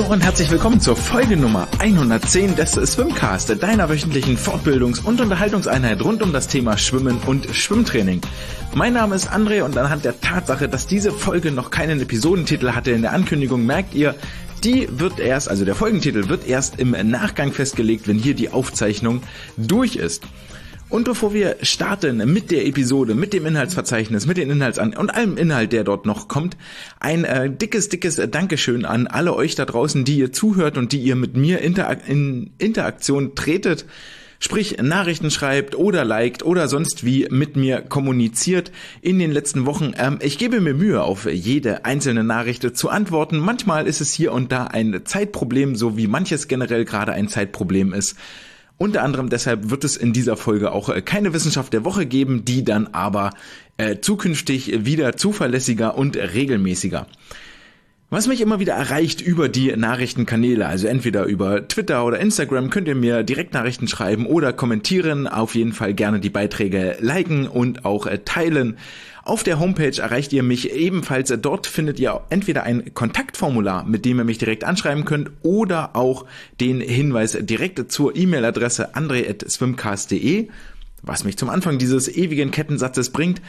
und herzlich willkommen zur Folge Nummer 110 des Swimcast, deiner wöchentlichen Fortbildungs- und Unterhaltungseinheit rund um das Thema Schwimmen und Schwimmtraining. Mein Name ist André und anhand der Tatsache, dass diese Folge noch keinen Episodentitel hatte in der Ankündigung, merkt ihr, der Folgentitel wird erst im Nachgang festgelegt, wenn hier die Aufzeichnung durch ist. Und bevor wir starten mit der Episode, mit dem Inhaltsverzeichnis, mit den und allem Inhalt, der dort noch kommt, ein dickes Dankeschön an alle euch da draußen, die ihr zuhört und die ihr mit mir in Interaktion tretet, sprich Nachrichten schreibt oder liked oder sonst wie mit mir kommuniziert in den letzten Wochen. Ich gebe mir Mühe, auf jede einzelne Nachricht zu antworten. Manchmal ist es hier und da ein Zeitproblem, so wie manches generell gerade ein Zeitproblem ist. Unter anderem deshalb wird es in dieser Folge auch keine Wissenschaft der Woche geben, die dann aber zukünftig wieder zuverlässiger und regelmäßiger. Was mich immer wieder erreicht über die Nachrichtenkanäle, also entweder über Twitter oder Instagram, könnt ihr mir Direktnachrichten schreiben oder kommentieren, auf jeden Fall gerne die Beiträge liken und auch teilen. Auf der Homepage erreicht ihr mich ebenfalls. Dort findet ihr entweder ein Kontaktformular, mit dem ihr mich direkt anschreiben könnt, oder auch den Hinweis direkt zur E-Mail-Adresse andre@swimcast.de, was mich zum Anfang dieses ewigen Kettensatzes bringt.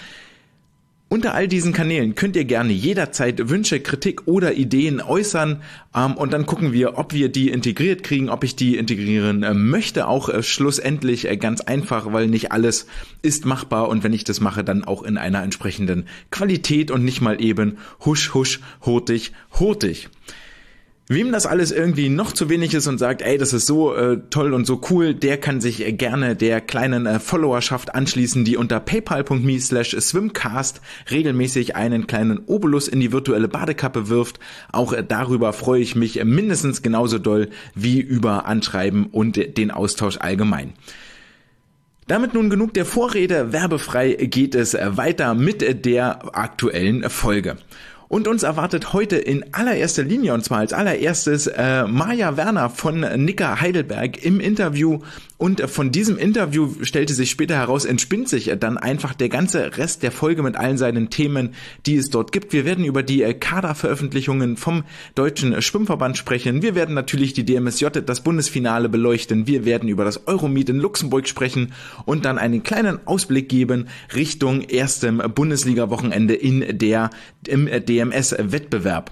Unter all diesen Kanälen könnt ihr gerne jederzeit Wünsche, Kritik oder Ideen äußern und dann gucken wir, ob wir die integriert kriegen, ob ich die integrieren möchte. Auch schlussendlich ganz einfach, weil nicht alles ist machbar und wenn ich das mache, dann auch in einer entsprechenden Qualität und nicht mal eben husch, husch, hurtig, hurtig. Wem das alles irgendwie noch zu wenig ist und sagt, ey, das ist so toll und so cool, der kann sich gerne der kleinen Followerschaft anschließen, die unter paypal.me/swimcast regelmäßig einen kleinen Obolus in die virtuelle Badekappe wirft. Auch darüber freue ich mich mindestens genauso doll wie über Anschreiben und den Austausch allgemein. Damit nun genug der Vorrede, werbefrei geht es weiter mit der aktuellen Folge. Und uns erwartet heute in allererster Linie, und zwar als allererstes, Maja Werner von Nicker Heidelberg im Interview. Und von diesem Interview stellte sich später heraus, entspinnt sich dann einfach der ganze Rest der Folge mit allen seinen Themen, die es dort gibt. Wir werden über die Kaderveröffentlichungen vom Deutschen Schwimmverband sprechen. Wir werden natürlich die DMSJ, das Bundesfinale beleuchten. Wir werden über das Euromeet in Luxemburg sprechen und dann einen kleinen Ausblick geben Richtung erstem Bundesliga-Wochenende im DMS-Wettbewerb.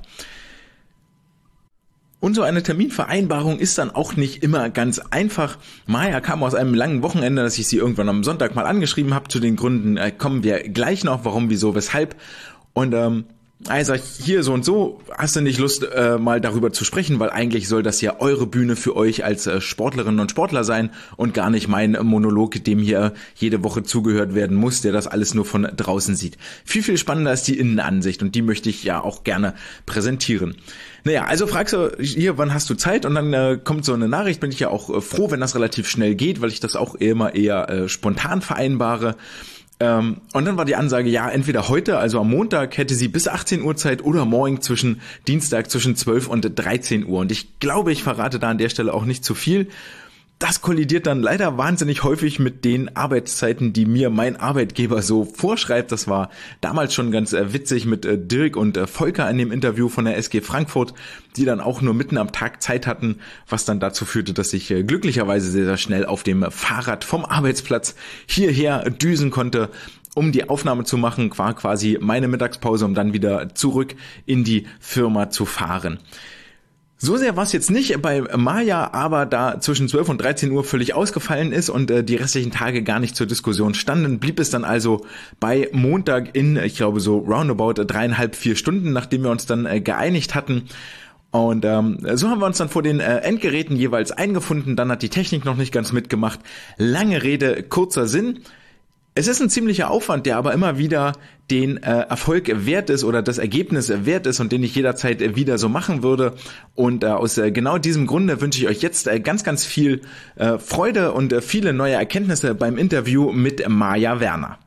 Und so eine Terminvereinbarung ist dann auch nicht immer ganz einfach. Maja kam aus einem langen Wochenende, dass ich sie irgendwann am Sonntag mal angeschrieben habe. Zu den Gründen kommen wir gleich noch, warum, wieso, weshalb. Und also hier so und so, hast du nicht Lust mal darüber zu sprechen, weil eigentlich soll das ja eure Bühne für euch als Sportlerinnen und Sportler sein und gar nicht mein Monolog, dem hier jede Woche zugehört werden muss, der das alles nur von draußen sieht. Viel spannender ist die Innenansicht und die möchte ich ja auch gerne präsentieren. Naja, also fragst du hier, wann hast du Zeit? Und dann kommt so eine Nachricht, bin ich ja auch froh, wenn das relativ schnell geht, weil ich das auch immer eher spontan vereinbare. Und dann war die Ansage, ja, entweder heute, also am Montag, hätte sie bis 18 Uhr Zeit oder morgen Dienstag zwischen 12 und 13 Uhr. Und ich glaube, ich verrate da an der Stelle auch nicht zu viel. Das kollidiert dann leider wahnsinnig häufig mit den Arbeitszeiten, die mir mein Arbeitgeber so vorschreibt. Das war damals schon ganz witzig mit Dirk und Volker in dem Interview von der SG Frankfurt, die dann auch nur mitten am Tag Zeit hatten, was dann dazu führte, dass ich glücklicherweise sehr schnell auf dem Fahrrad vom Arbeitsplatz hierher düsen konnte, um die Aufnahme zu machen, war quasi meine Mittagspause, um dann wieder zurück in die Firma zu fahren. So sehr war es jetzt nicht bei Maja, aber da zwischen 12 und 13 Uhr völlig ausgefallen ist und die restlichen Tage gar nicht zur Diskussion standen, blieb es dann also bei Montag in, ich glaube so roundabout 3,5-4 Stunden, nachdem wir uns dann geeinigt hatten. Und so haben wir uns dann vor den Endgeräten jeweils eingefunden, dann hat die Technik noch nicht ganz mitgemacht. Lange Rede, kurzer Sinn. Es ist ein ziemlicher Aufwand, der aber immer wieder den Erfolg wert ist oder das Ergebnis wert ist und den ich jederzeit wieder so machen würde. Und aus genau diesem Grunde wünsche ich euch jetzt ganz viel Freude und viele neue Erkenntnisse beim Interview mit Maja Werner.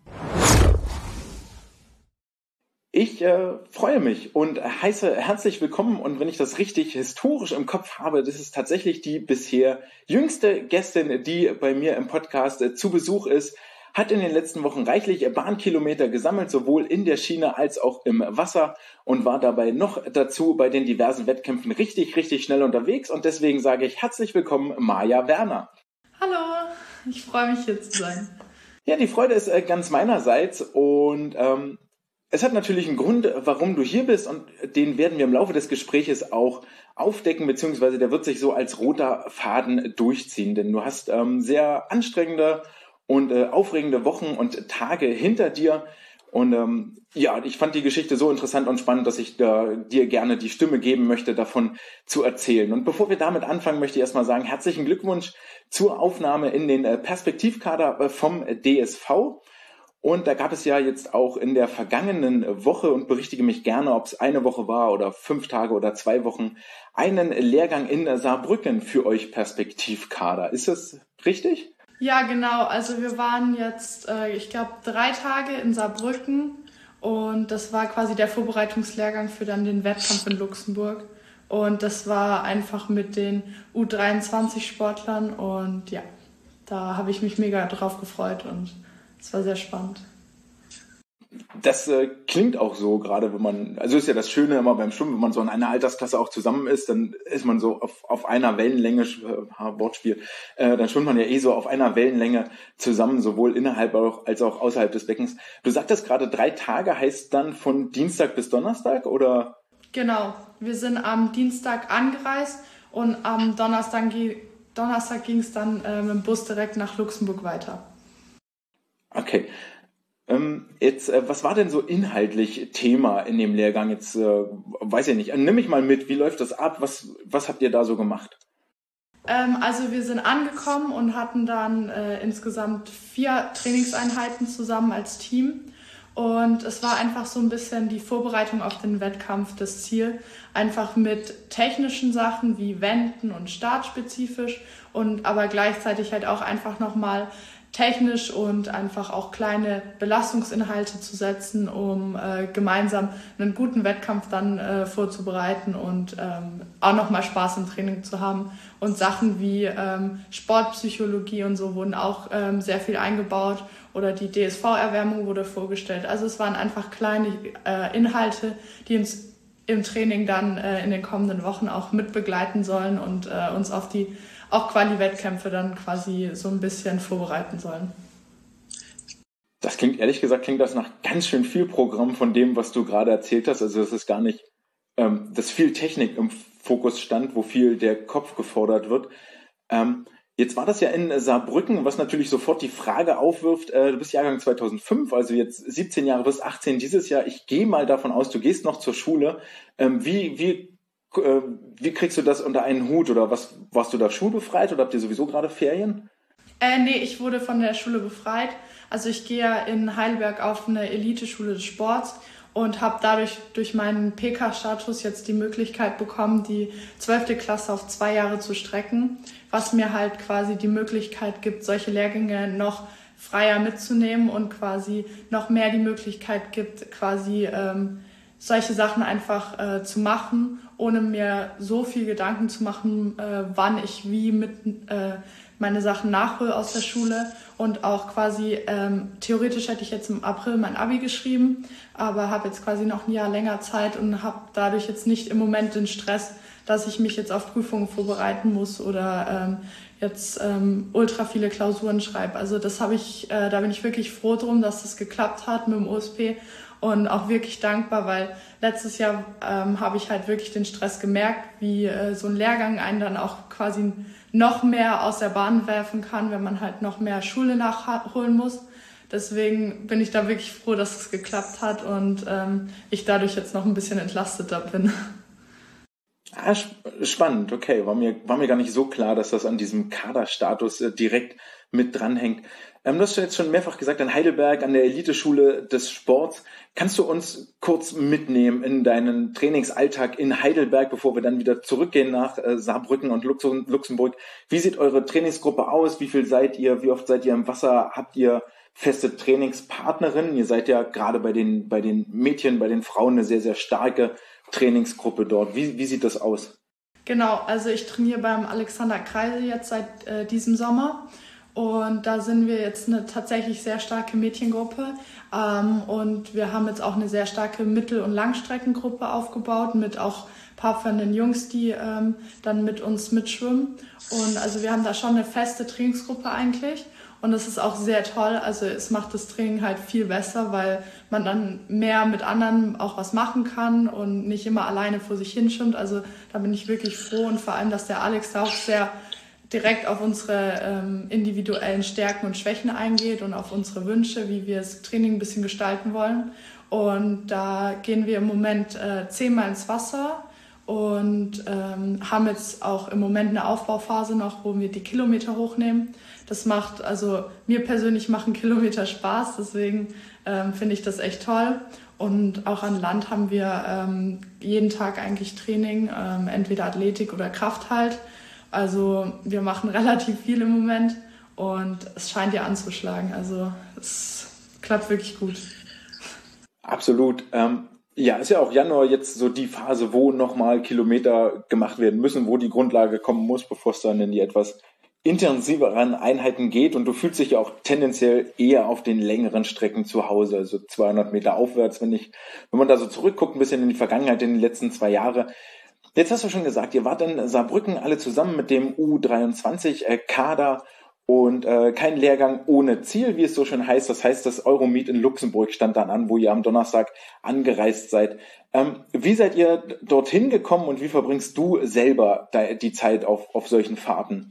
Ich freue mich und heiße herzlich willkommen, und wenn ich das richtig historisch im Kopf habe, das ist tatsächlich die bisher jüngste Gästin, die bei mir im Podcast zu Besuch ist. hat in den letzten Wochen reichlich Bahnkilometer gesammelt, sowohl in der Schiene als auch im Wasser und war dabei noch dazu bei den diversen Wettkämpfen richtig, richtig schnell unterwegs. Und deswegen sage ich herzlich willkommen, Maja Werner. Hallo, ich freue mich hier zu sein. Ja, die Freude ist ganz meinerseits und es hat natürlich einen Grund, warum du hier bist und den werden wir im Laufe des Gespräches auch aufdecken, beziehungsweise der wird sich so als roter Faden durchziehen, denn du hast sehr anstrengende und aufregende Wochen und Tage hinter dir und ich fand die Geschichte so interessant und spannend, dass ich dir gerne die Stimme geben möchte, davon zu erzählen. Und bevor wir damit anfangen, möchte ich erstmal sagen, herzlichen Glückwunsch zur Aufnahme in den Perspektivkader vom DSV. Und da gab es ja jetzt auch in der vergangenen Woche, und berichtige mich gerne, ob es eine Woche war oder 5 Tage oder 2 Wochen, einen Lehrgang in Saarbrücken für euch Perspektivkader. Ist das richtig? Ja, genau. Also wir waren jetzt, ich glaube, 3 Tage in Saarbrücken und das war quasi der Vorbereitungslehrgang für dann den Wettkampf in Luxemburg. Und das war einfach mit den U23-Sportlern und ja, da habe ich mich mega drauf gefreut und es war sehr spannend. Das klingt auch so, gerade wenn man, also ist ja das Schöne immer beim Schwimmen, wenn man so in einer Altersklasse auch zusammen ist, dann ist man so auf einer Wellenlänge, Wortspiel, dann schwimmt man ja so auf einer Wellenlänge zusammen, sowohl innerhalb als auch außerhalb des Beckens. Du sagtest gerade 3 Tage, heißt dann von Dienstag bis Donnerstag, oder? Genau, wir sind am Dienstag angereist und am Donnerstag ging es dann mit dem Bus direkt nach Luxemburg weiter. Okay. Jetzt, was war denn so inhaltlich Thema in dem Lehrgang? Jetzt, weiß ich nicht, nimm mich mal mit, wie läuft das ab? Was habt ihr da so gemacht? Also wir sind angekommen und hatten dann insgesamt 4 Trainingseinheiten zusammen als Team. Und es war einfach so ein bisschen die Vorbereitung auf den Wettkampf, das Ziel. Einfach mit technischen Sachen wie Wenden und startspezifisch und aber gleichzeitig halt auch einfach nochmal technisch und einfach auch kleine Belastungsinhalte zu setzen, um gemeinsam einen guten Wettkampf dann vorzubereiten und auch nochmal Spaß im Training zu haben. Und Sachen wie Sportpsychologie und so wurden auch sehr viel eingebaut oder die DSV-Erwärmung wurde vorgestellt. Also es waren einfach kleine Inhalte, die uns im Training dann in den kommenden Wochen auch mitbegleiten sollen und uns auf die auch Quali-Wettkämpfe dann quasi so ein bisschen vorbereiten sollen. Das klingt, ehrlich gesagt, klingt das nach ganz schön viel Programm von dem, was du gerade erzählt hast. Also es ist gar nicht, dass viel Technik im Fokus stand, wo viel der Kopf gefordert wird. Jetzt war das ja in Saarbrücken, was natürlich sofort die Frage aufwirft, du bist Jahrgang 2005, also jetzt 17 Jahre bis 18 dieses Jahr. Ich gehe mal davon aus, du gehst noch zur Schule. Wie kriegst du das unter einen Hut oder warst du da schulbefreit oder habt ihr sowieso gerade Ferien? Nee, ich wurde von der Schule befreit. Also ich gehe ja in Heidelberg auf eine Eliteschule des Sports und habe dadurch durch meinen PK-Status jetzt die Möglichkeit bekommen, die 12. Klasse auf 2 Jahre zu strecken, was mir halt quasi die Möglichkeit gibt, solche Lehrgänge noch freier mitzunehmen und quasi noch mehr die Möglichkeit gibt, quasi solche Sachen einfach zu machen, ohne mir so viel Gedanken zu machen, wann ich wie mit meine Sachen nachhole aus der Schule. Und auch quasi, theoretisch hätte ich jetzt im April mein Abi geschrieben, aber habe jetzt quasi noch ein Jahr länger Zeit und habe dadurch jetzt nicht im Moment den Stress, dass ich mich jetzt auf Prüfungen vorbereiten muss oder jetzt ultra viele Klausuren schreibe. Also das habe ich, da bin ich wirklich froh drum, dass das geklappt hat mit dem OSP. Und auch wirklich dankbar, weil letztes Jahr habe ich halt wirklich den Stress gemerkt, wie so ein Lehrgang einen dann auch quasi noch mehr aus der Bahn werfen kann, wenn man halt noch mehr Schule nachholen muss. Deswegen bin ich da wirklich froh, dass es geklappt hat und ich dadurch jetzt noch ein bisschen entlasteter bin. Ah, spannend, okay. War mir gar nicht so klar, dass das an diesem Kaderstatus direkt mit dranhängt. Du hast jetzt schon mehrfach gesagt, in Heidelberg, an der Eliteschule des Sports. Kannst du uns kurz mitnehmen in deinen Trainingsalltag in Heidelberg, bevor wir dann wieder zurückgehen nach Saarbrücken und Luxemburg? Wie sieht eure Trainingsgruppe aus? Wie viel seid ihr? Wie oft seid ihr im Wasser? Habt ihr feste Trainingspartnerinnen? Ihr seid ja gerade bei den Mädchen, bei den Frauen eine sehr, sehr starke Trainingsgruppe dort. Wie sieht das aus? Genau, also ich trainiere beim Alexander Kreisel jetzt seit diesem Sommer Und da sind wir jetzt eine tatsächlich sehr starke Mädchengruppe. Und wir haben jetzt auch eine sehr starke Mittel- und Langstreckengruppe aufgebaut mit auch ein paar von den Jungs, die dann mit uns mitschwimmen. Und also wir haben da schon eine feste Trainingsgruppe eigentlich. Und das ist auch sehr toll. Also es macht das Training halt viel besser, weil man dann mehr mit anderen auch was machen kann und nicht immer alleine vor sich hinschwimmt. Also da bin ich wirklich froh und vor allem, dass der Alex da auch sehr direkt auf unsere individuellen Stärken und Schwächen eingeht und auf unsere Wünsche, wie wir das Training ein bisschen gestalten wollen. Und da gehen wir im Moment 10-mal ins Wasser und haben jetzt auch im Moment eine Aufbauphase noch, wo wir die Kilometer hochnehmen. Das macht, also mir persönlich machen Kilometer Spaß, deswegen finde ich das echt toll. Und auch an Land haben wir jeden Tag eigentlich Training, entweder Athletik oder Kraft halt. Also wir machen relativ viel im Moment und es scheint ja anzuschlagen. Also es klappt wirklich gut. Absolut. Ja, ist ja auch Januar jetzt so die Phase, wo nochmal Kilometer gemacht werden müssen, wo die Grundlage kommen muss, bevor es dann in die etwas intensiveren Einheiten geht. Und du fühlst dich ja auch tendenziell eher auf den längeren Strecken zu Hause, also 200 Meter aufwärts, wenn man da so zurückguckt, ein bisschen in die Vergangenheit, in die letzten 2 Jahre. Jetzt hast du schon gesagt, ihr wart in Saarbrücken alle zusammen mit dem U23-Kader und kein Lehrgang ohne Ziel, wie es so schön heißt. Das heißt, das Euromeet in Luxemburg stand dann an, wo ihr am Donnerstag angereist seid. Wie seid ihr dorthin gekommen und wie verbringst du selber die Zeit auf solchen Fahrten?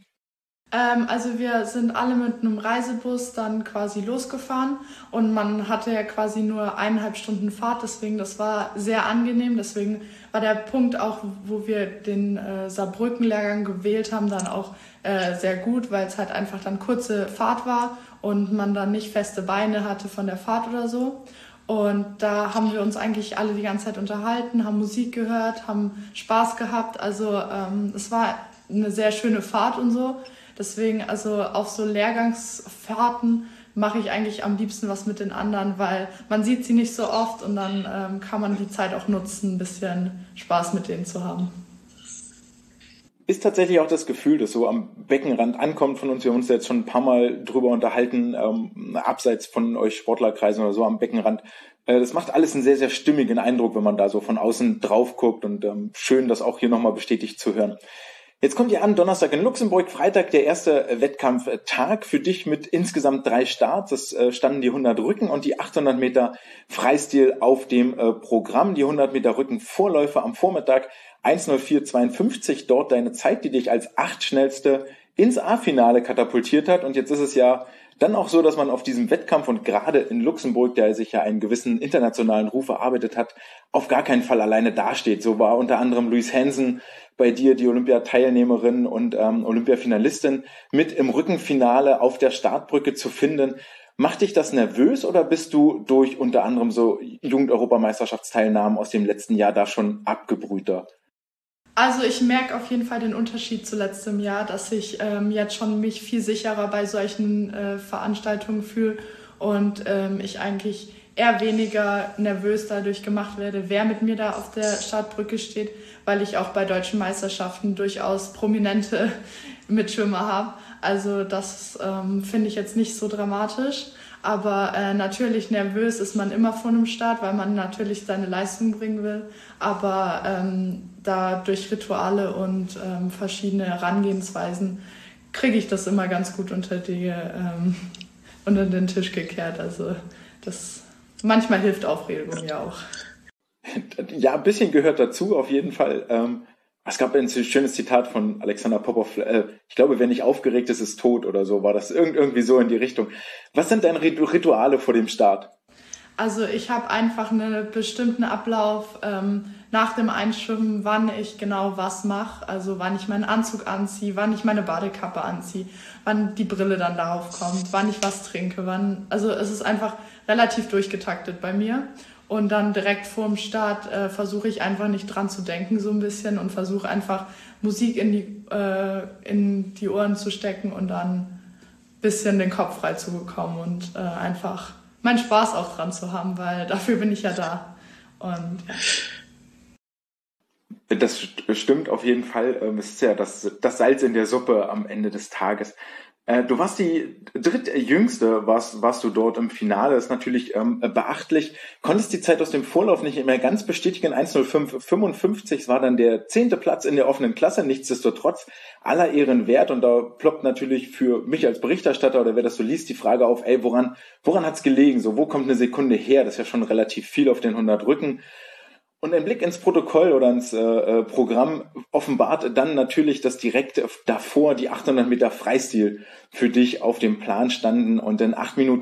Also wir sind alle mit einem Reisebus dann quasi losgefahren und man hatte ja quasi nur 1,5 Stunden Fahrt, deswegen das war sehr angenehm. Deswegen war der Punkt auch, wo wir den Saarbrücken-Lehrgang gewählt haben, dann auch sehr gut, weil es halt einfach dann kurze Fahrt war und man dann nicht feste Beine hatte von der Fahrt oder so. Und da haben wir uns eigentlich alle die ganze Zeit unterhalten, haben Musik gehört, haben Spaß gehabt. Also es war eine sehr schöne Fahrt und so. Deswegen, also auf so Lehrgangsfahrten mache ich eigentlich am liebsten was mit den anderen, weil man sieht sie nicht so oft und dann kann man die Zeit auch nutzen, ein bisschen Spaß mit denen zu haben. Ist tatsächlich auch das Gefühl, das so am Beckenrand ankommt von uns. Wir haben uns jetzt schon ein paar Mal drüber unterhalten, abseits von euch Sportlerkreisen oder so am Beckenrand. Das macht alles einen sehr, sehr stimmigen Eindruck, wenn man da so von außen drauf guckt und schön, das auch hier nochmal bestätigt zu hören. Jetzt kommt ihr an, Donnerstag in Luxemburg, Freitag der erste Wettkampftag für dich mit insgesamt 3 Starts. Es standen die 100 Rücken und die 800 Meter Freistil auf dem Programm. Die 100 Meter Rückenvorläufe am Vormittag 1:04:52, dort deine Zeit, die dich als 8. Schnellste ins A-Finale katapultiert hat. Und jetzt ist es ja dann auch so, dass man auf diesem Wettkampf und gerade in Luxemburg, der sich ja einen gewissen internationalen Ruf erarbeitet hat, auf gar keinen Fall alleine dasteht. So war unter anderem Louise Hansen bei dir, die Olympiateilnehmerin und Olympiafinalistin, mit im Rückenfinale auf der Startbrücke zu finden. Macht dich das nervös oder bist du durch unter anderem so Jugend-Europameisterschaftsteilnahmen aus dem letzten Jahr da schon abgebrühter? Also ich merke auf jeden Fall den Unterschied zu letztem Jahr, dass ich jetzt schon mich viel sicherer bei solchen Veranstaltungen fühle und ich eigentlich eher weniger nervös dadurch gemacht werde, wer mit mir da auf der Startbrücke steht, weil ich auch bei deutschen Meisterschaften durchaus prominente Mitschwimmer habe. Also das finde ich jetzt nicht so dramatisch. Aber natürlich nervös ist man immer vor einem Start, weil man natürlich seine Leistung bringen will. Aber da durch Rituale und verschiedene Herangehensweisen kriege ich das immer ganz gut unter den Tisch gekehrt. Also das manchmal hilft Aufregung ja auch. Ja, ein bisschen gehört dazu, auf jeden Fall. Es gab ein schönes Zitat von Alexander Popov. Ich glaube, wer nicht aufgeregt ist, ist tot oder so. War das irgendwie so in die Richtung. Was sind deine Rituale vor dem Start? Also ich habe einfach einen bestimmten Ablauf nach dem Einschwimmen, wann ich genau was mache. Also wann ich meinen Anzug anziehe, wann ich meine Badekappe anziehe, wann die Brille dann darauf kommt, wann ich was trinke. Also es ist einfach relativ durchgetaktet bei mir. Und dann direkt vorm Start versuche ich einfach nicht dran zu denken so ein bisschen und versuche einfach Musik in die Ohren zu stecken und dann ein bisschen den Kopf frei zu bekommen und einfach meinen Spaß auch dran zu haben, weil dafür bin ich ja da. Und ja. Das stimmt auf jeden Fall. Es ist ja das Salz in der Suppe am Ende des Tages. Du warst die drittjüngste, warst du dort im Finale. Das ist natürlich beachtlich. Konntest die Zeit aus dem Vorlauf nicht mehr ganz bestätigen. 1:05:55 war dann der 10. Platz in der offenen Klasse. Nichtsdestotrotz aller Ehren wert. Und da ploppt natürlich für mich als Berichterstatter oder wer das so liest, die Frage auf, woran hat's gelegen? So, wo kommt eine Sekunde her? Das ist ja schon relativ viel auf den 100 Rücken. Und ein Blick ins Protokoll oder ins Programm offenbart dann natürlich, dass direkt davor die 800 Meter Freistil für dich auf dem Plan standen. Und in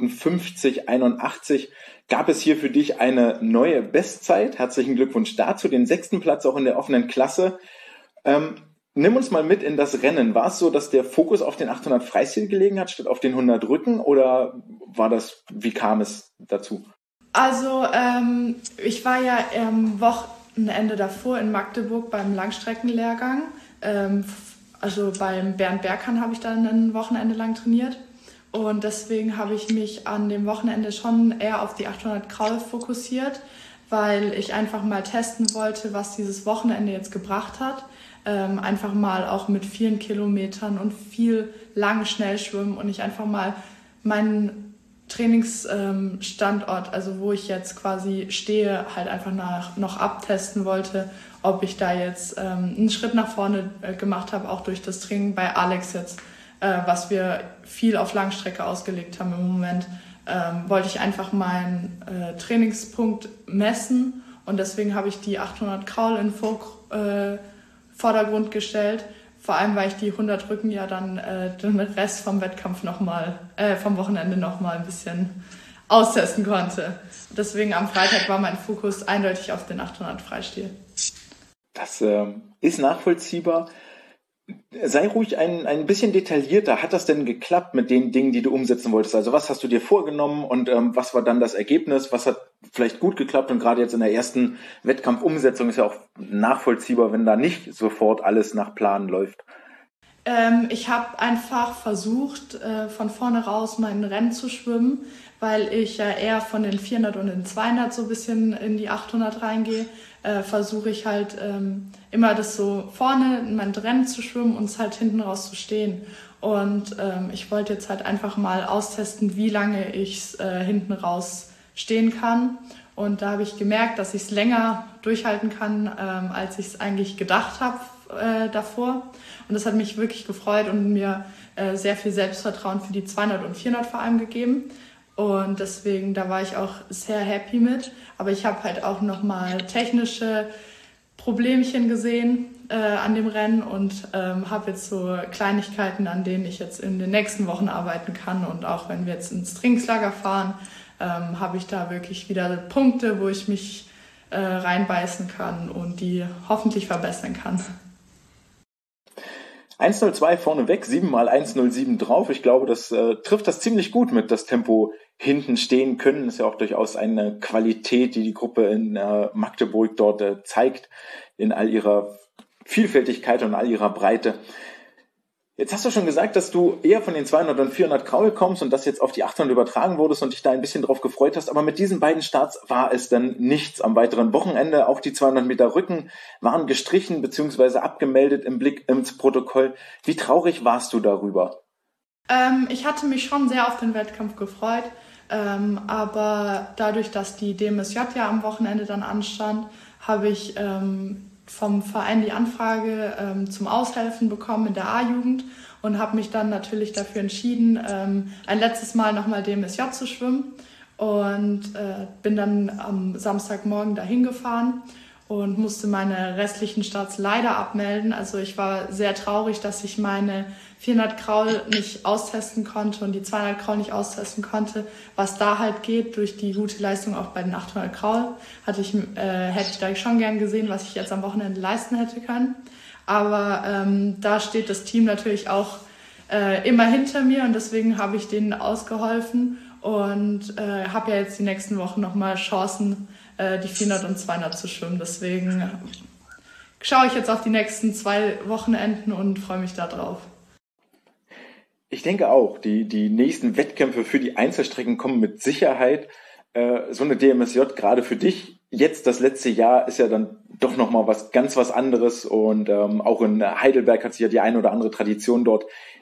8:50:81 gab es hier für dich eine neue Bestzeit. Herzlichen Glückwunsch dazu, den 6. Platz auch in der offenen Klasse. Nimm uns mal mit in das Rennen. War es so, dass der Fokus auf den 800 Freistil gelegen hat, statt auf den 100 Rücken? Oder wie kam es dazu? Also ich war ja am Wochenende davor in Magdeburg beim Langstreckenlehrgang. Also beim Bernd Berghahn habe ich dann ein Wochenende lang trainiert. Und deswegen habe ich mich an dem Wochenende schon eher auf die 800 Kraul fokussiert, weil ich einfach mal testen wollte, was dieses Wochenende jetzt gebracht hat. Einfach mal auch mit vielen Kilometern und viel lang Schnellschwimmen und ich einfach mal meinen Trainingsstandort, also wo ich jetzt quasi stehe, halt einfach noch abtesten wollte, ob ich da jetzt einen Schritt nach vorne gemacht habe, auch durch das Training bei Alex jetzt, was wir viel auf Langstrecke ausgelegt haben im Moment, wollte ich einfach meinen Trainingspunkt messen und deswegen habe ich die 800 Kraul in Vordergrund gestellt. Vor allem, weil ich die 100 Rücken ja dann den Rest vom Wettkampf vom Wochenende nochmal ein bisschen austesten konnte. Deswegen am Freitag war mein Fokus eindeutig auf den 800 Freistil. Das ist nachvollziehbar. Sei ruhig ein bisschen detaillierter. Hat das denn geklappt mit den Dingen, die du umsetzen wolltest? Also was hast du dir vorgenommen und was war dann das Ergebnis? Was hat vielleicht gut geklappt? Und gerade jetzt in der ersten Wettkampfumsetzung ist ja auch nachvollziehbar, wenn da nicht sofort alles nach Plan läuft. Ich habe einfach versucht, von vorne raus mein Rennen zu schwimmen, weil ich ja eher von den 400 und den 200 so ein bisschen in die 800 reingehe. Versuche ich halt immer das so vorne in mein Rennen zu schwimmen und es halt hinten raus zu stehen. Und ich wollte jetzt halt einfach mal austesten, wie lange ich hinten raus stehen kann. Und da habe ich gemerkt, dass ich es länger durchhalten kann, als ich es eigentlich gedacht habe davor. Und das hat mich wirklich gefreut und mir sehr viel Selbstvertrauen für die 200 und 400 vor allem gegeben. Und deswegen, da war ich auch sehr happy mit. Aber ich habe halt auch nochmal technische Problemchen gesehen an dem Rennen und habe jetzt so Kleinigkeiten, an denen ich jetzt in den nächsten Wochen arbeiten kann. Und auch wenn wir jetzt ins Trainingslager fahren, habe ich da wirklich wieder Punkte, wo ich mich reinbeißen kann und die hoffentlich verbessern kann. 1:02 vorneweg, 7x1:07 drauf. Ich glaube, das trifft das ziemlich gut mit, das Tempo hinten stehen können. Das ist ja auch durchaus eine Qualität, die die Gruppe in Magdeburg dort zeigt, in all ihrer Vielfältigkeit und all ihrer Breite. Jetzt hast du schon gesagt, dass du eher von den 200 und 400 Kraul kommst und das jetzt auf die 800 übertragen wurdest und dich da ein bisschen drauf gefreut hast. Aber mit diesen beiden Starts war es dann nichts am weiteren Wochenende. Auch die 200 Meter Rücken waren gestrichen bzw. abgemeldet im Blick ins Protokoll. Wie traurig warst du darüber? Ich hatte mich schon sehr auf den Wettkampf gefreut. Aber dadurch, dass die DMSJ ja am Wochenende dann anstand, habe ich vom Verein die Anfrage zum Aushelfen bekommen in der A-Jugend und habe mich dann natürlich dafür entschieden, ein letztes Mal nochmal DMSJ zu schwimmen und bin dann am Samstagmorgen dahin gefahren und musste meine restlichen Starts leider abmelden. Also ich war sehr traurig, dass ich meine 400 Kraul nicht austesten konnte und die 200 Kraul nicht austesten konnte. Was da halt geht, durch die gute Leistung auch bei den 800 Kraul, hätte ich da schon gern gesehen, was ich jetzt am Wochenende leisten hätte können. Aber da steht das Team natürlich auch immer hinter mir und deswegen habe ich denen ausgeholfen und habe ja jetzt die nächsten Wochen nochmal Chancen, die 400 und 200 zu schwimmen. Deswegen schaue ich jetzt auf die nächsten 2 Wochenenden und freue mich da drauf. Ich denke auch, die nächsten Wettkämpfe für die Einzelstrecken kommen mit Sicherheit. So eine DMSJ gerade für dich, jetzt das letzte Jahr, ist ja dann doch nochmal was anderes und auch in Heidelberg hat sich ja die eine oder andere Tradition dort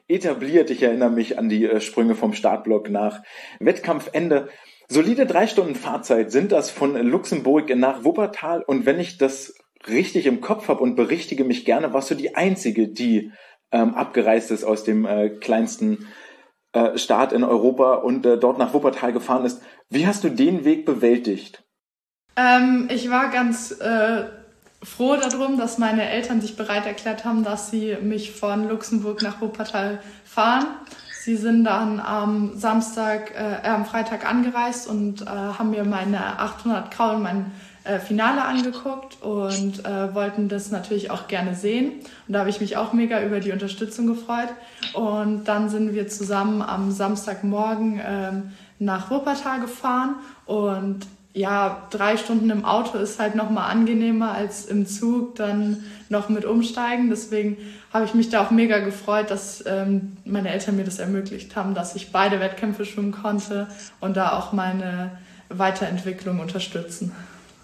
etabliert. Ich erinnere mich an die Sprünge vom Startblock nach Wettkampfende. Solide 3 Stunden Fahrzeit sind das von Luxemburg nach Wuppertal. Und wenn ich das richtig im Kopf habe und berichtige mich gerne, warst du die Einzige, die abgereist ist aus dem kleinsten Staat in Europa und dort nach Wuppertal gefahren ist. Wie hast du den Weg bewältigt? Ich war ganz froh darum, dass meine Eltern sich bereit erklärt haben, dass sie mich von Luxemburg nach Wuppertal fahren. Sie sind dann am Freitag angereist und haben mir meine 800 Kraulen, mein Finale angeguckt und wollten das natürlich auch gerne sehen. Und da habe ich mich auch mega über die Unterstützung gefreut. Und dann sind wir zusammen am Samstagmorgen nach Wuppertal gefahren. Und ja, 3 Stunden im Auto ist halt nochmal angenehmer als im Zug dann noch mit umsteigen. Deswegen habe ich mich da auch mega gefreut, dass meine Eltern mir das ermöglicht haben, dass ich beide Wettkämpfe schwimmen konnte und da auch meine Weiterentwicklung unterstützen.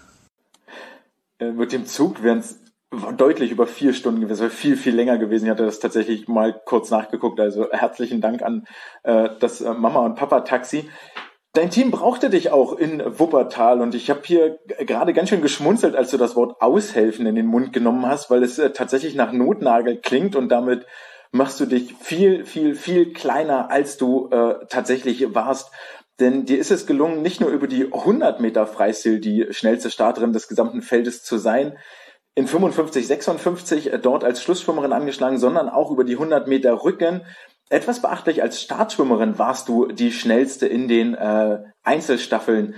Mit dem Zug wären es deutlich über 4 Stunden gewesen, wäre viel, viel länger gewesen. Ich hatte das tatsächlich mal kurz nachgeguckt. Also herzlichen Dank an das Mama- und Papa-Taxi. Dein Team brauchte dich auch in Wuppertal und ich habe hier gerade ganz schön geschmunzelt, als du das Wort aushelfen in den Mund genommen hast, weil es tatsächlich nach Notnagel klingt und damit machst du dich viel, viel, viel kleiner, als du tatsächlich warst. Denn dir ist es gelungen, nicht nur über die 100 Meter Freistil die schnellste Starterin des gesamten Feldes zu sein, in 55,56 dort als Schlussschwimmerin angeschlagen, sondern auch über die 100 Meter Rücken. Etwas beachtlich, als Startschwimmerin warst du die schnellste in den Einzelstaffeln,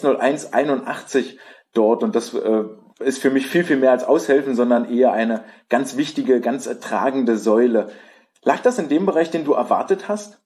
1:01,81 dort. Und das ist für mich viel, viel mehr als Aushelfen, sondern eher eine ganz wichtige, ganz tragende Säule. Lag das in dem Bereich, den du erwartet hast?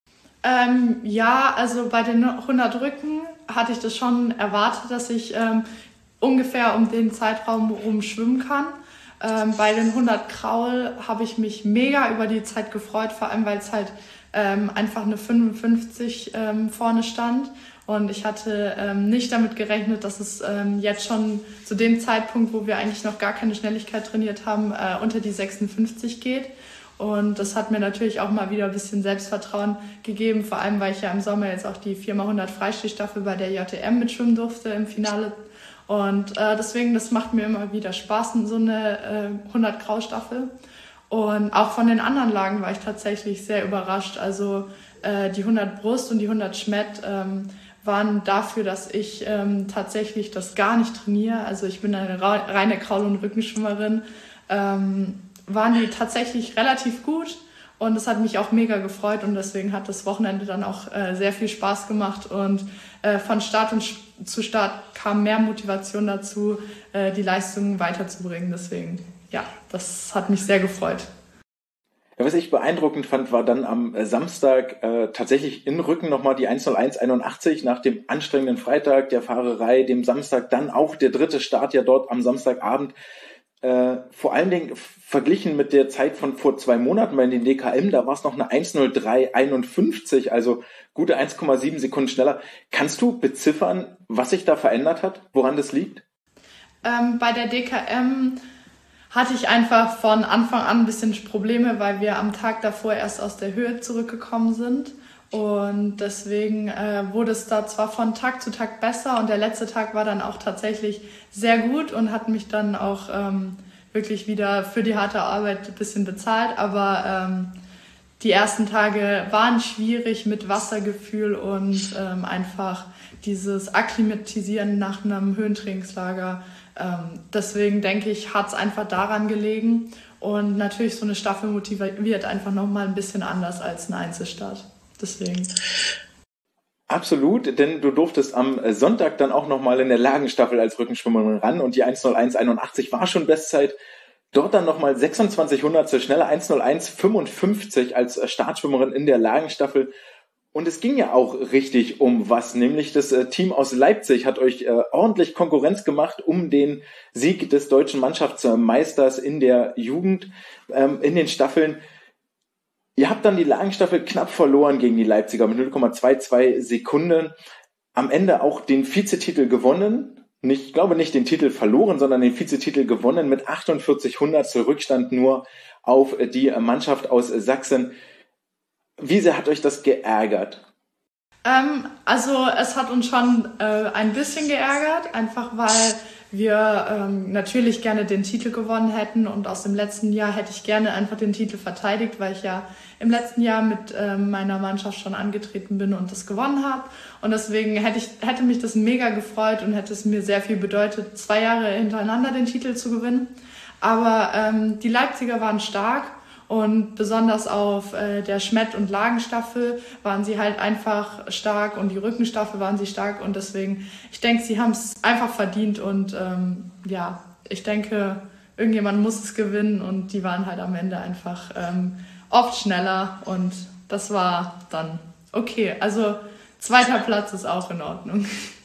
Ja, also bei den 100 Rücken hatte ich das schon erwartet, dass ich ungefähr um den Zeitraum rum schwimmen kann. Bei den 100 Kraul habe ich mich mega über die Zeit gefreut, vor allem weil es halt einfach eine 55 vorne stand. Und ich hatte nicht damit gerechnet, dass es jetzt schon zu dem Zeitpunkt, wo wir eigentlich noch gar keine Schnelligkeit trainiert haben, unter die 56 geht. Und das hat mir natürlich auch mal wieder ein bisschen Selbstvertrauen gegeben, vor allem weil ich ja im Sommer jetzt auch die 4x100 Freistilstaffel bei der JTM mitschwimmen durfte im Finale. Und deswegen, das macht mir immer wieder Spaß, in so eine 100 Kraul-Staffel. Und auch von den anderen Lagen war ich tatsächlich sehr überrascht. Also die 100 Brust und die 100 Schmett waren dafür, dass ich tatsächlich das gar nicht trainiere. Also ich bin eine reine Kraul- und Rückenschwimmerin. Waren die tatsächlich relativ gut und das hat mich auch mega gefreut und deswegen hat das Wochenende dann auch sehr viel Spaß gemacht und von Start zu Start kam mehr Motivation dazu, die Leistungen weiterzubringen. Deswegen, ja, das hat mich sehr gefreut. Ja, was ich beeindruckend fand, war dann am Samstag tatsächlich in Rücken nochmal die 1:01,81 nach dem anstrengenden Freitag der Fahrerei, dem Samstag dann auch der 3. Start ja dort am Samstagabend. Vor allen Dingen verglichen mit der Zeit von vor 2 Monaten bei den DKM, da war es noch eine 1:03,51, also gute 1,7 Sekunden schneller. Kannst du beziffern, was sich da verändert hat, woran das liegt? Bei der DKM hatte ich einfach von Anfang an ein bisschen Probleme, weil wir am Tag davor erst aus der Höhe zurückgekommen sind. Und deswegen wurde es da zwar von Tag zu Tag besser und der letzte Tag war dann auch tatsächlich sehr gut und hat mich dann auch wirklich wieder für die harte Arbeit ein bisschen bezahlt. Aber die ersten Tage waren schwierig mit Wassergefühl und einfach dieses Akklimatisieren nach einem Höhentrainingslager. Deswegen denke ich, hat es einfach daran gelegen. Und natürlich so eine Staffel motiviert einfach nochmal ein bisschen anders als ein Einzelstart. Deswegen. Absolut, denn du durftest am Sonntag dann auch nochmal in der Lagenstaffel als Rückenschwimmerin ran und die 1:01,81 war schon Bestzeit. Dort dann nochmal 26 Hundertstel schneller, 1:01,55 als Startschwimmerin in der Lagenstaffel. Und es ging ja auch richtig um was, nämlich das Team aus Leipzig hat euch ordentlich Konkurrenz gemacht um den Sieg des deutschen Mannschaftsmeisters in der Jugend in den Staffeln. Ihr habt dann die Lagenstaffel knapp verloren gegen die Leipziger mit 0,22 Sekunden. Am Ende auch den Vizetitel gewonnen. Ich glaube nicht den Titel verloren, sondern den Vizetitel gewonnen mit 48 Hundertstel Rückstand nur auf die Mannschaft aus Sachsen. Wie sehr hat euch das geärgert? Also es hat uns schon ein bisschen geärgert, einfach weil wir natürlich gerne den Titel gewonnen hätten und aus dem letzten Jahr hätte ich gerne einfach den Titel verteidigt, weil ich ja im letzten Jahr mit meiner Mannschaft schon angetreten bin und das gewonnen habe. Und deswegen hätte mich das mega gefreut und hätte es mir sehr viel bedeutet, 2 Jahre hintereinander den Titel zu gewinnen. Aber die Leipziger waren stark. Und besonders auf der Schmett- und Lagenstaffel waren sie halt einfach stark und die Rückenstaffel waren sie stark. Und deswegen, ich denke, sie haben es einfach verdient. Und ja, ich denke, irgendjemand muss es gewinnen. Und die waren halt am Ende einfach oft schneller. Und das war dann okay. Also 2. Platz ist auch in Ordnung.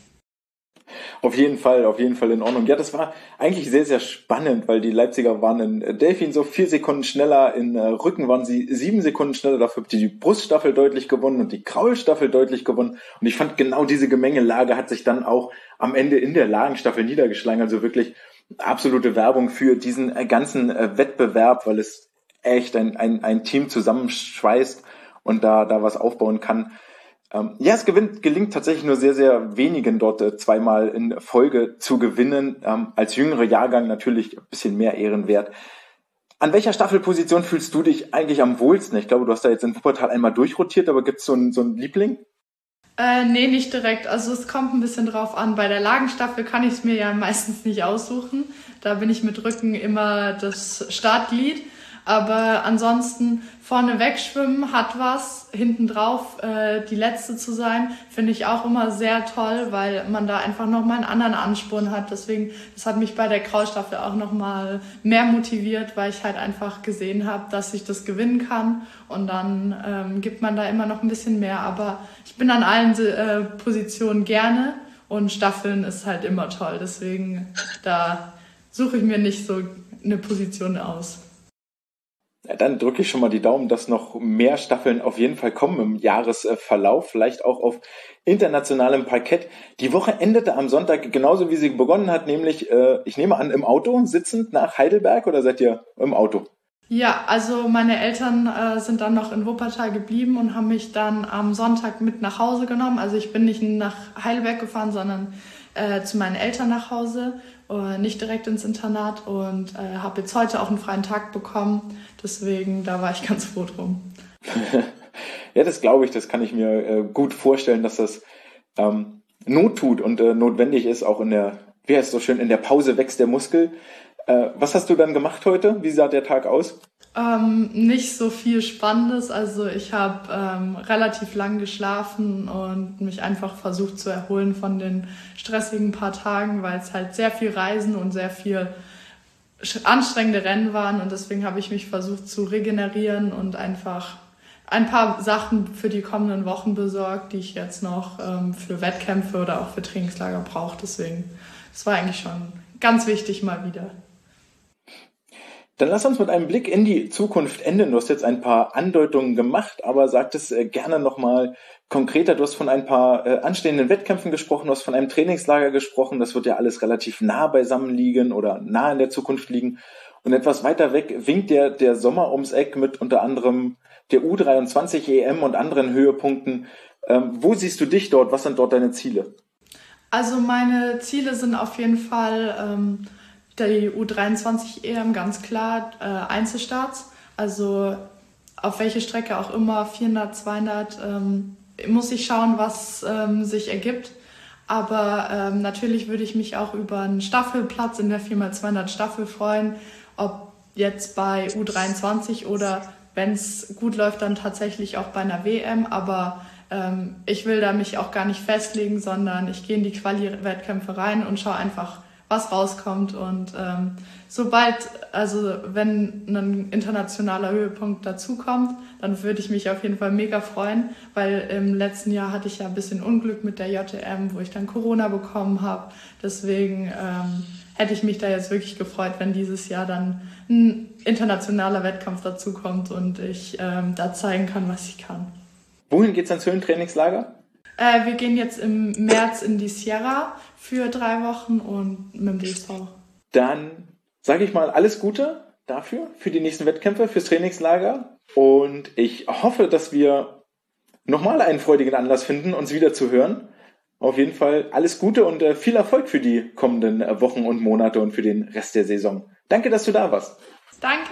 Auf jeden Fall in Ordnung. Ja, das war eigentlich sehr, sehr spannend, weil die Leipziger waren in Delfin so 4 Sekunden schneller, in Rücken waren sie 7 Sekunden schneller, dafür habt ihr die Bruststaffel deutlich gewonnen und die Kraulstaffel deutlich gewonnen. Und ich fand, genau diese Gemengelage hat sich dann auch am Ende in der Lagenstaffel niedergeschlagen. Also wirklich absolute Werbung für diesen ganzen Wettbewerb, weil es echt ein Team zusammenschweißt und da was aufbauen kann. Ja, es gelingt tatsächlich nur sehr, sehr wenigen dort zweimal in Folge zu gewinnen. Als jüngerer Jahrgang natürlich ein bisschen mehr ehrenwert. An welcher Staffelposition fühlst du dich eigentlich am wohlsten? Ich glaube, du hast da jetzt in Wuppertal einmal durchrotiert, aber gibt es so einen Liebling? Nee, nicht direkt. Also es kommt ein bisschen drauf an. Bei der Lagenstaffel kann ich es mir ja meistens nicht aussuchen. Da bin ich mit Rücken immer das Startglied. Aber ansonsten vorne wegschwimmen hat was, hinten drauf die Letzte zu sein, finde ich auch immer sehr toll, weil man da einfach nochmal einen anderen Ansporn hat. Deswegen, das hat mich bei der Kraulstaffel auch nochmal mehr motiviert, weil ich halt einfach gesehen habe, dass ich das gewinnen kann. Und dann gibt man da immer noch ein bisschen mehr. Aber ich bin an allen Positionen gerne und Staffeln ist halt immer toll. Deswegen, da suche ich mir nicht so eine Position aus. Ja, dann drücke ich schon mal die Daumen, dass noch mehr Staffeln auf jeden Fall kommen im Jahresverlauf, vielleicht auch auf internationalem Parkett. Die Woche endete am Sonntag genauso, wie sie begonnen hat, nämlich, ich nehme an, im Auto sitzend nach Heidelberg, oder seid ihr im Auto? Ja, also meine Eltern sind dann noch in Wuppertal geblieben und haben mich dann am Sonntag mit nach Hause genommen. Also ich bin nicht nach Heidelberg gefahren, sondern zu meinen Eltern nach Hause, nicht direkt ins Internat und habe jetzt heute auch einen freien Tag bekommen. Deswegen, da war ich ganz froh drum. Ja, das glaube ich, das kann ich mir gut vorstellen, dass das Not tut und notwendig ist, auch wie heißt es so schön, in der Pause wächst der Muskel. Was hast du dann gemacht heute? Wie sah der Tag aus? Nicht so viel Spannendes. Also ich habe relativ lang geschlafen und mich einfach versucht zu erholen von den stressigen paar Tagen, weil es halt sehr viel Reisen und sehr viel anstrengende Rennen waren. Und deswegen habe ich mich versucht zu regenerieren und einfach ein paar Sachen für die kommenden Wochen besorgt, die ich jetzt noch für Wettkämpfe oder auch für Trainingslager brauche. Deswegen, das war eigentlich schon ganz wichtig mal wieder. Dann lass uns mit einem Blick in die Zukunft enden. Du hast jetzt ein paar Andeutungen gemacht, aber sag es gerne nochmal konkreter. Du hast von ein paar anstehenden Wettkämpfen gesprochen, du hast von einem Trainingslager gesprochen. Das wird ja alles relativ nah beisammen liegen oder nah in der Zukunft liegen. Und etwas weiter weg winkt der Sommer ums Eck mit unter anderem der U23 EM und anderen Höhepunkten. Wo siehst du dich dort? Was sind dort deine Ziele? Also meine Ziele sind auf jeden Fall die U23 EM, ganz klar, Einzelstarts. Also auf welche Strecke auch immer, 400, 200, muss ich schauen, was sich ergibt. Aber natürlich würde ich mich auch über einen Staffelplatz in der 4x200 Staffel freuen, ob jetzt bei U23 oder wenn es gut läuft, dann tatsächlich auch bei einer WM. Aber ich will da mich auch gar nicht festlegen, sondern ich gehe in die Quali-Wettkämpfe rein und schaue einfach, was rauskommt. Und wenn ein internationaler Höhepunkt dazukommt, dann würde ich mich auf jeden Fall mega freuen, weil im letzten Jahr hatte ich ja ein bisschen Unglück mit der JTM, wo ich dann Corona bekommen habe. Deswegen hätte ich mich da jetzt wirklich gefreut, wenn dieses Jahr dann ein internationaler Wettkampf dazukommt und ich da zeigen kann, was ich kann. Wohin geht's ans Höhentrainingslager? Wir gehen jetzt im März in die Sierra für 3 Wochen und mit dem DSV. Dann sage ich mal alles Gute dafür, für die nächsten Wettkämpfe, fürs Trainingslager. Und ich hoffe, dass wir nochmal einen freudigen Anlass finden, uns wieder zu hören. Auf jeden Fall alles Gute und viel Erfolg für die kommenden Wochen und Monate und für den Rest der Saison. Danke, dass du da warst. Danke.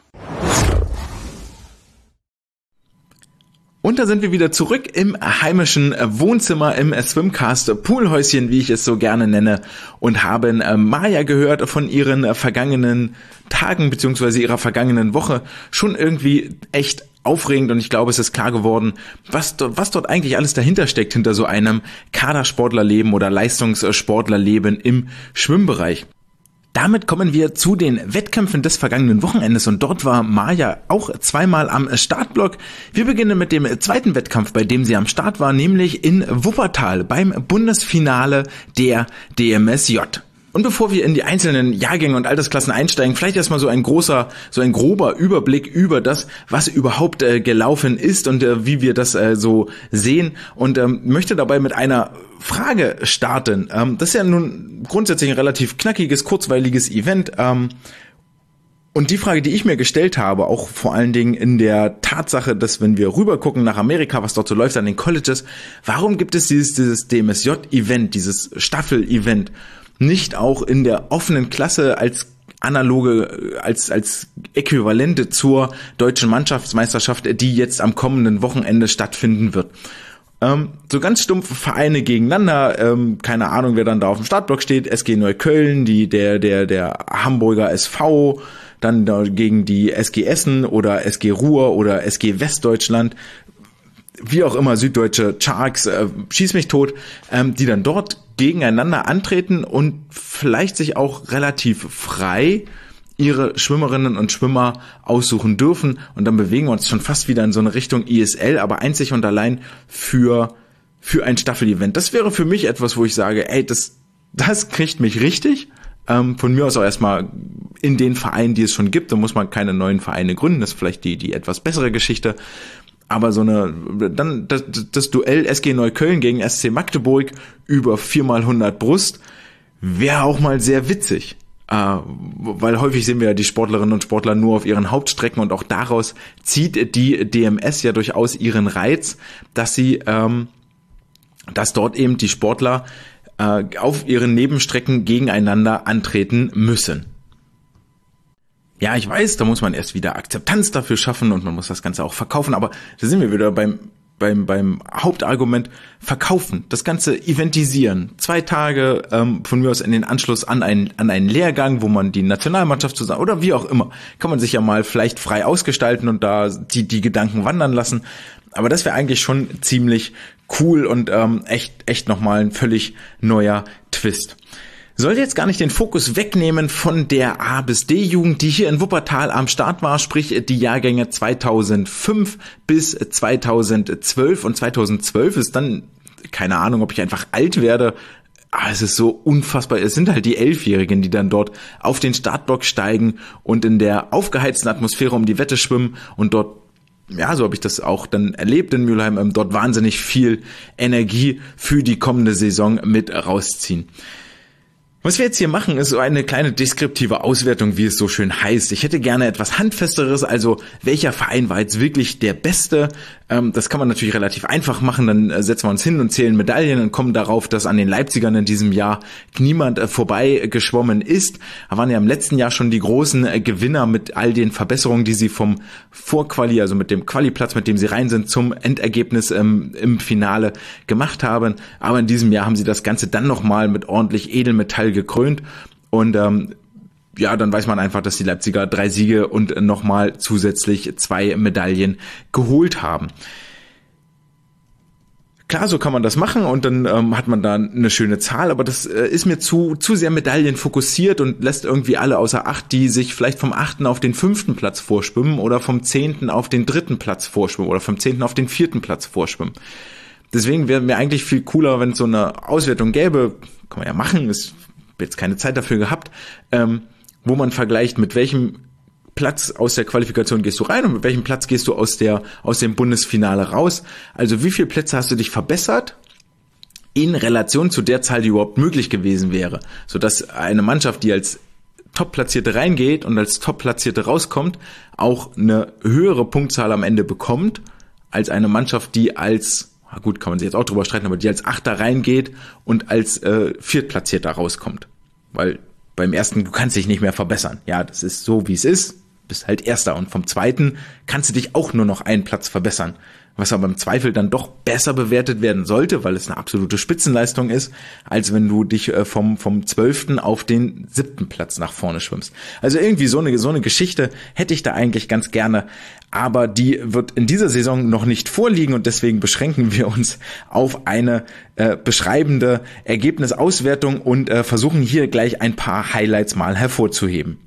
Und da sind wir wieder zurück im heimischen Wohnzimmer, im Swimcast Poolhäuschen, wie ich es so gerne nenne, und haben Maja gehört von ihren vergangenen Tagen bzw. ihrer vergangenen Woche. Schon irgendwie echt aufregend, und ich glaube, es ist klar geworden, was dort eigentlich alles dahinter steckt, hinter so einem Kadersportlerleben oder Leistungssportlerleben im Schwimmbereich. Damit kommen wir zu den Wettkämpfen des vergangenen Wochenendes, und dort war Maja auch zweimal am Startblock. Wir beginnen mit dem zweiten Wettkampf, bei dem sie am Start war, nämlich in Wuppertal beim Bundesfinale der DMSJ. Und bevor wir in die einzelnen Jahrgänge und Altersklassen einsteigen, vielleicht erstmal so ein grober Überblick über das, was überhaupt gelaufen ist und wie wir das so sehen, und möchte dabei mit einer Frage starten. Das ist ja nun grundsätzlich ein relativ knackiges, kurzweiliges Event. Und die Frage, die ich mir gestellt habe, auch vor allen Dingen in der Tatsache, dass, wenn wir rüber gucken nach Amerika, was dort so läuft an den Colleges, warum gibt es dieses DMSJ-Event, dieses Staffel-Event, nicht auch in der offenen Klasse als analoge, als Äquivalente zur deutschen Mannschaftsmeisterschaft, die jetzt am kommenden Wochenende stattfinden wird? So ganz stumpf Vereine gegeneinander, keine Ahnung, wer dann da auf dem Startblock steht, SG Neukölln, der Hamburger SV, dann gegen die SG Essen oder SG Ruhr oder SG Westdeutschland, wie auch immer, Süddeutsche Sharks, schieß mich tot, die dann dort gegeneinander antreten und vielleicht sich auch relativ frei ihre Schwimmerinnen und Schwimmer aussuchen dürfen, und dann bewegen wir uns schon fast wieder in so eine Richtung ISL, aber einzig und allein für ein Staffel-Event. Das wäre für mich etwas, wo ich sage, ey, das kriegt mich richtig. Von mir aus auch erstmal in den Vereinen, die es schon gibt, da muss man keine neuen Vereine gründen, das ist vielleicht die etwas bessere Geschichte. Aber das Duell SG Neukölln gegen SC Magdeburg über 4x100 Brust wäre auch mal sehr witzig. Weil häufig sehen wir ja die Sportlerinnen und Sportler nur auf ihren Hauptstrecken, und auch daraus zieht die DMS ja durchaus ihren Reiz, dass dort eben die Sportler auf ihren Nebenstrecken gegeneinander antreten müssen. Ja, ich weiß, da muss man erst wieder Akzeptanz dafür schaffen und man muss das Ganze auch verkaufen, aber da sind wir wieder beim Hauptargument: verkaufen, das Ganze eventisieren. 2 Tage, von mir aus in den Anschluss an einen Lehrgang, wo man die Nationalmannschaft zusammen, oder wie auch immer, kann man sich ja mal vielleicht frei ausgestalten und da die Gedanken wandern lassen. Aber das wäre eigentlich schon ziemlich cool und echt nochmal ein völlig neuer Twist. Soll jetzt gar nicht den Fokus wegnehmen von der A bis D-Jugend, die hier in Wuppertal am Start war, sprich die Jahrgänge 2005 bis 2012. Und 2012 ist dann, keine Ahnung, ob ich einfach alt werde, aber es ist so unfassbar. Es sind halt die 11-Jährigen, die dann dort auf den Startblock steigen und in der aufgeheizten Atmosphäre um die Wette schwimmen und dort, ja, so habe ich das auch dann erlebt in Mülheim, dort wahnsinnig viel Energie für die kommende Saison mit rausziehen. Was wir jetzt hier machen, ist so eine kleine deskriptive Auswertung, wie es so schön heißt. Ich hätte gerne etwas Handfesteres, also welcher Verein war jetzt wirklich der Beste? Das kann man natürlich relativ einfach machen, dann setzen wir uns hin und zählen Medaillen und kommen darauf, dass an den Leipzigern in diesem Jahr niemand vorbei geschwommen ist. Da waren ja im letzten Jahr schon die großen Gewinner mit all den Verbesserungen, die sie vom Vorquali, also mit dem Qualiplatz, mit dem sie rein sind, zum Endergebnis im Finale gemacht haben. Aber in diesem Jahr haben sie das Ganze dann nochmal mit ordentlich Edelmetall gekrönt, und ja, dann weiß man einfach, dass die Leipziger 3 Siege und nochmal zusätzlich 2 Medaillen geholt haben. Klar, so kann man das machen und dann hat man da eine schöne Zahl, aber das ist mir zu sehr Medaillen fokussiert und lässt irgendwie alle außer Acht, die sich vielleicht vom 8. auf den 5. Platz vorschwimmen oder vom 10. auf den 3. Platz vorschwimmen oder vom 10. auf den 4. Platz vorschwimmen. Deswegen wäre mir eigentlich viel cooler, wenn es so eine Auswertung gäbe, kann man ja machen, ist jetzt keine Zeit dafür gehabt, wo man vergleicht, mit welchem Platz aus der Qualifikation gehst du rein und mit welchem Platz gehst du aus dem Bundesfinale raus. Also wie viele Plätze hast du dich verbessert in Relation zu der Zahl, die überhaupt möglich gewesen wäre, sodass eine Mannschaft, die als Top-Platzierte reingeht und als Top-Platzierte rauskommt, auch eine höhere Punktzahl am Ende bekommt, als eine Mannschaft, die als, gut, kann man sich jetzt auch drüber streiten, aber die als Achter reingeht und als Viertplatzierter rauskommt. Weil beim ersten, du kannst dich nicht mehr verbessern. Ja, das ist so, wie es ist. Bist halt Erster. Und vom zweiten kannst du dich auch nur noch einen Platz verbessern. Was aber im Zweifel dann doch besser bewertet werden sollte, weil es eine absolute Spitzenleistung ist, als wenn du dich vom 12. auf den 7. Platz nach vorne schwimmst. Also irgendwie so eine Geschichte hätte ich da eigentlich ganz gerne, aber die wird in dieser Saison noch nicht vorliegen und deswegen beschränken wir uns auf eine beschreibende Ergebnisauswertung und versuchen hier gleich ein paar Highlights mal hervorzuheben.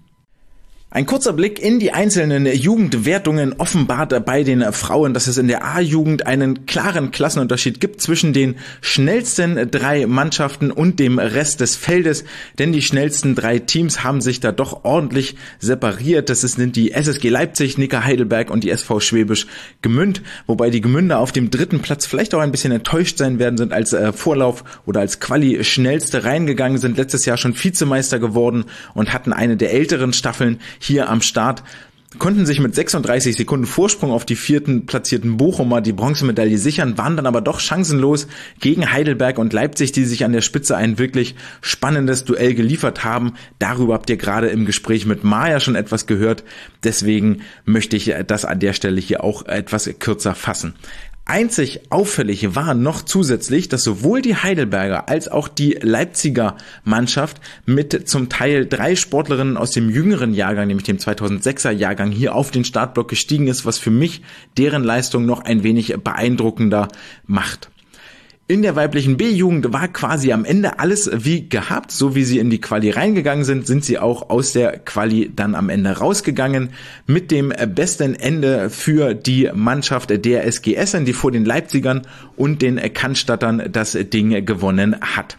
Ein kurzer Blick in die einzelnen Jugendwertungen offenbart bei den Frauen, dass es in der A-Jugend einen klaren Klassenunterschied gibt zwischen den schnellsten 3 Mannschaften und dem Rest des Feldes, denn die schnellsten 3 Teams haben sich da doch ordentlich separiert. Das sind die SSG Leipzig, Nicker Heidelberg und die SV Schwäbisch Gmünd, wobei die Gmünder auf dem 3. Platz vielleicht auch ein bisschen enttäuscht sein werden, sind als Vorlauf oder als Quali schnellste reingegangen, sind letztes Jahr schon Vizemeister geworden und hatten eine der älteren Staffeln hier am Start, konnten sich mit 36 Sekunden Vorsprung auf die 4. platzierten Bochumer die Bronzemedaille sichern, waren dann aber doch chancenlos gegen Heidelberg und Leipzig, die sich an der Spitze ein wirklich spannendes Duell geliefert haben. Darüber habt ihr gerade im Gespräch mit Maja schon etwas gehört, deswegen möchte ich das an der Stelle hier auch etwas kürzer fassen. Einzig auffällig war noch zusätzlich, dass sowohl die Heidelberger als auch die Leipziger Mannschaft mit zum Teil 3 Sportlerinnen aus dem jüngeren Jahrgang, nämlich dem 2006er Jahrgang, hier auf den Startblock gestiegen ist, was für mich deren Leistung noch ein wenig beeindruckender macht. In der weiblichen B-Jugend war quasi am Ende alles wie gehabt. So wie sie in die Quali reingegangen sind, sind sie auch aus der Quali dann am Ende rausgegangen. Mit dem besten Ende für die Mannschaft der SG Essen, die vor den Leipzigern und den Cannstattern das Ding gewonnen hat.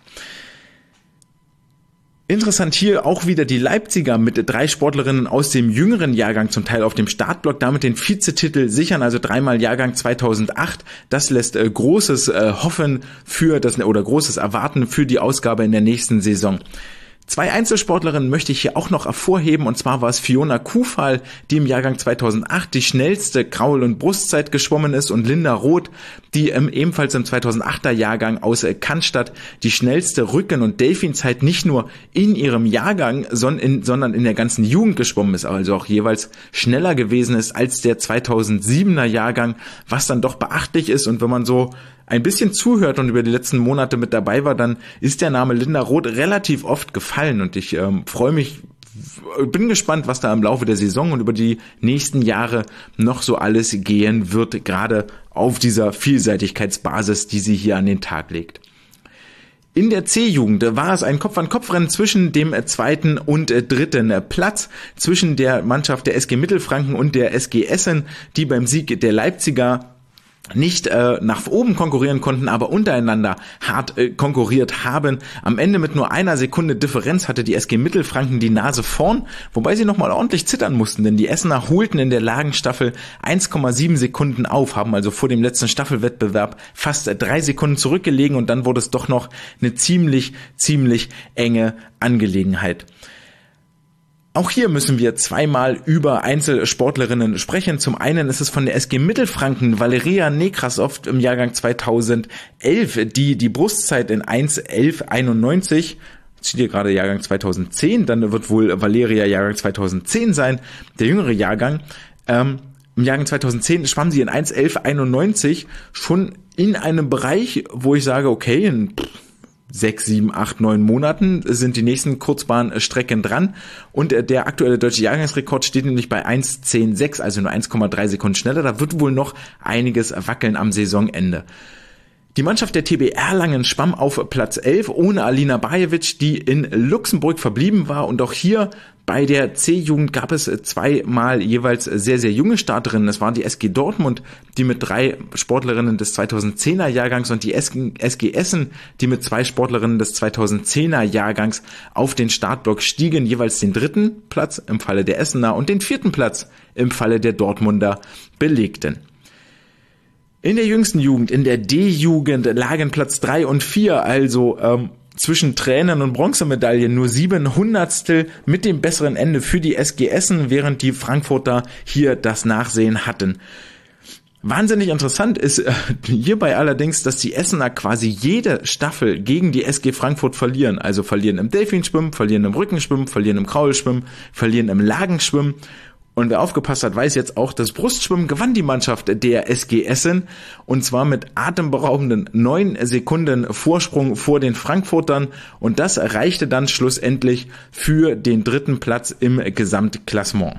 Interessant hier auch wieder die Leipziger mit 3 Sportlerinnen aus dem jüngeren Jahrgang zum Teil auf dem Startblock, damit den Vizetitel sichern, also 3-mal Jahrgang 2008. Das lässt großes Hoffen für das oder großes Erwarten für die Ausgabe in der nächsten Saison. 2 Einzelsportlerinnen möchte ich hier auch noch hervorheben, und zwar war es Fiona Kufal, die im Jahrgang 2008 die schnellste Kraul- und Brustzeit geschwommen ist, und Linda Roth, die ebenfalls im 2008er Jahrgang aus Cannstatt die schnellste Rücken- und Delfinzeit nicht nur in ihrem Jahrgang, sondern in der ganzen Jugend geschwommen ist, also auch jeweils schneller gewesen ist als der 2007er Jahrgang, was dann doch beachtlich ist. Und wenn man so ein bisschen zuhört und über die letzten Monate mit dabei war, dann ist der Name Linda Roth relativ oft gefallen, und ich freue mich, bin gespannt, was da im Laufe der Saison und über die nächsten Jahre noch so alles gehen wird, gerade auf dieser Vielseitigkeitsbasis, die sie hier an den Tag legt. In der C-Jugend war es ein Kopf-an-Kopf-Rennen zwischen dem 2. und 3. Platz, zwischen der Mannschaft der SG Mittelfranken und der SG Essen, die beim Sieg der Leipziger nicht nach oben konkurrieren konnten, aber untereinander hart konkurriert haben. Am Ende mit nur 1 Sekunde Differenz hatte die SG Mittelfranken die Nase vorn, wobei sie nochmal ordentlich zittern mussten, denn die Essener holten in der Lagenstaffel 1,7 Sekunden auf, haben also vor dem letzten Staffelwettbewerb fast 3 Sekunden zurückgelegen, und dann wurde es doch noch eine ziemlich enge Angelegenheit. Auch hier müssen wir 2-mal über Einzelsportlerinnen sprechen. Zum einen ist es von der SG Mittelfranken Valeria Nekrasov im Jahrgang 2011, die Brustzeit in 1:11:91, steht hier gerade Jahrgang 2010, dann wird wohl Valeria Jahrgang 2010 sein, der jüngere Jahrgang. Im Jahrgang 2010 schwamm sie in 1:11:91 schon in einem Bereich, wo ich sage, okay, in 6, 7, 8, 9 Monaten sind die nächsten Kurzbahnstrecken dran, und der aktuelle deutsche Jahrgangsrekord steht nämlich bei 1:10:6, also nur 1,3 Sekunden schneller. Da wird wohl noch einiges wackeln am Saisonende. Die Mannschaft der TB Erlangen schwamm auf Platz 11 ohne Alina Bajevic, die in Luxemburg verblieben war, und auch hier bei der C-Jugend gab es 2-mal jeweils sehr junge Starterinnen. Es war die SG Dortmund, die mit 3 Sportlerinnen des 2010er Jahrgangs, und die SG Essen, die mit 2 Sportlerinnen des 2010er Jahrgangs auf den Startblock stiegen, jeweils den 3. Platz im Falle der Essener und den 4. Platz im Falle der Dortmunder belegten. In der jüngsten Jugend, in der D-Jugend, lagen Platz 3 und 4, also zwischen Tränen und Bronzemedaillen nur 7 Hundertstel mit dem besseren Ende für die SG Essen, während die Frankfurter hier das Nachsehen hatten. Wahnsinnig interessant ist hierbei allerdings, dass die Essener quasi jede Staffel gegen die SG Frankfurt verlieren. Also verlieren im Delfinschwimmen, verlieren im Rückenschwimmen, verlieren im Kraulschwimmen, verlieren im Lagenschwimmen. Und wer aufgepasst hat, weiß jetzt auch, das Brustschwimmen gewann die Mannschaft der SG Essen. Und zwar mit atemberaubenden 9 Sekunden Vorsprung vor den Frankfurtern. Und das reichte dann schlussendlich für den 3. Platz im Gesamtklassement.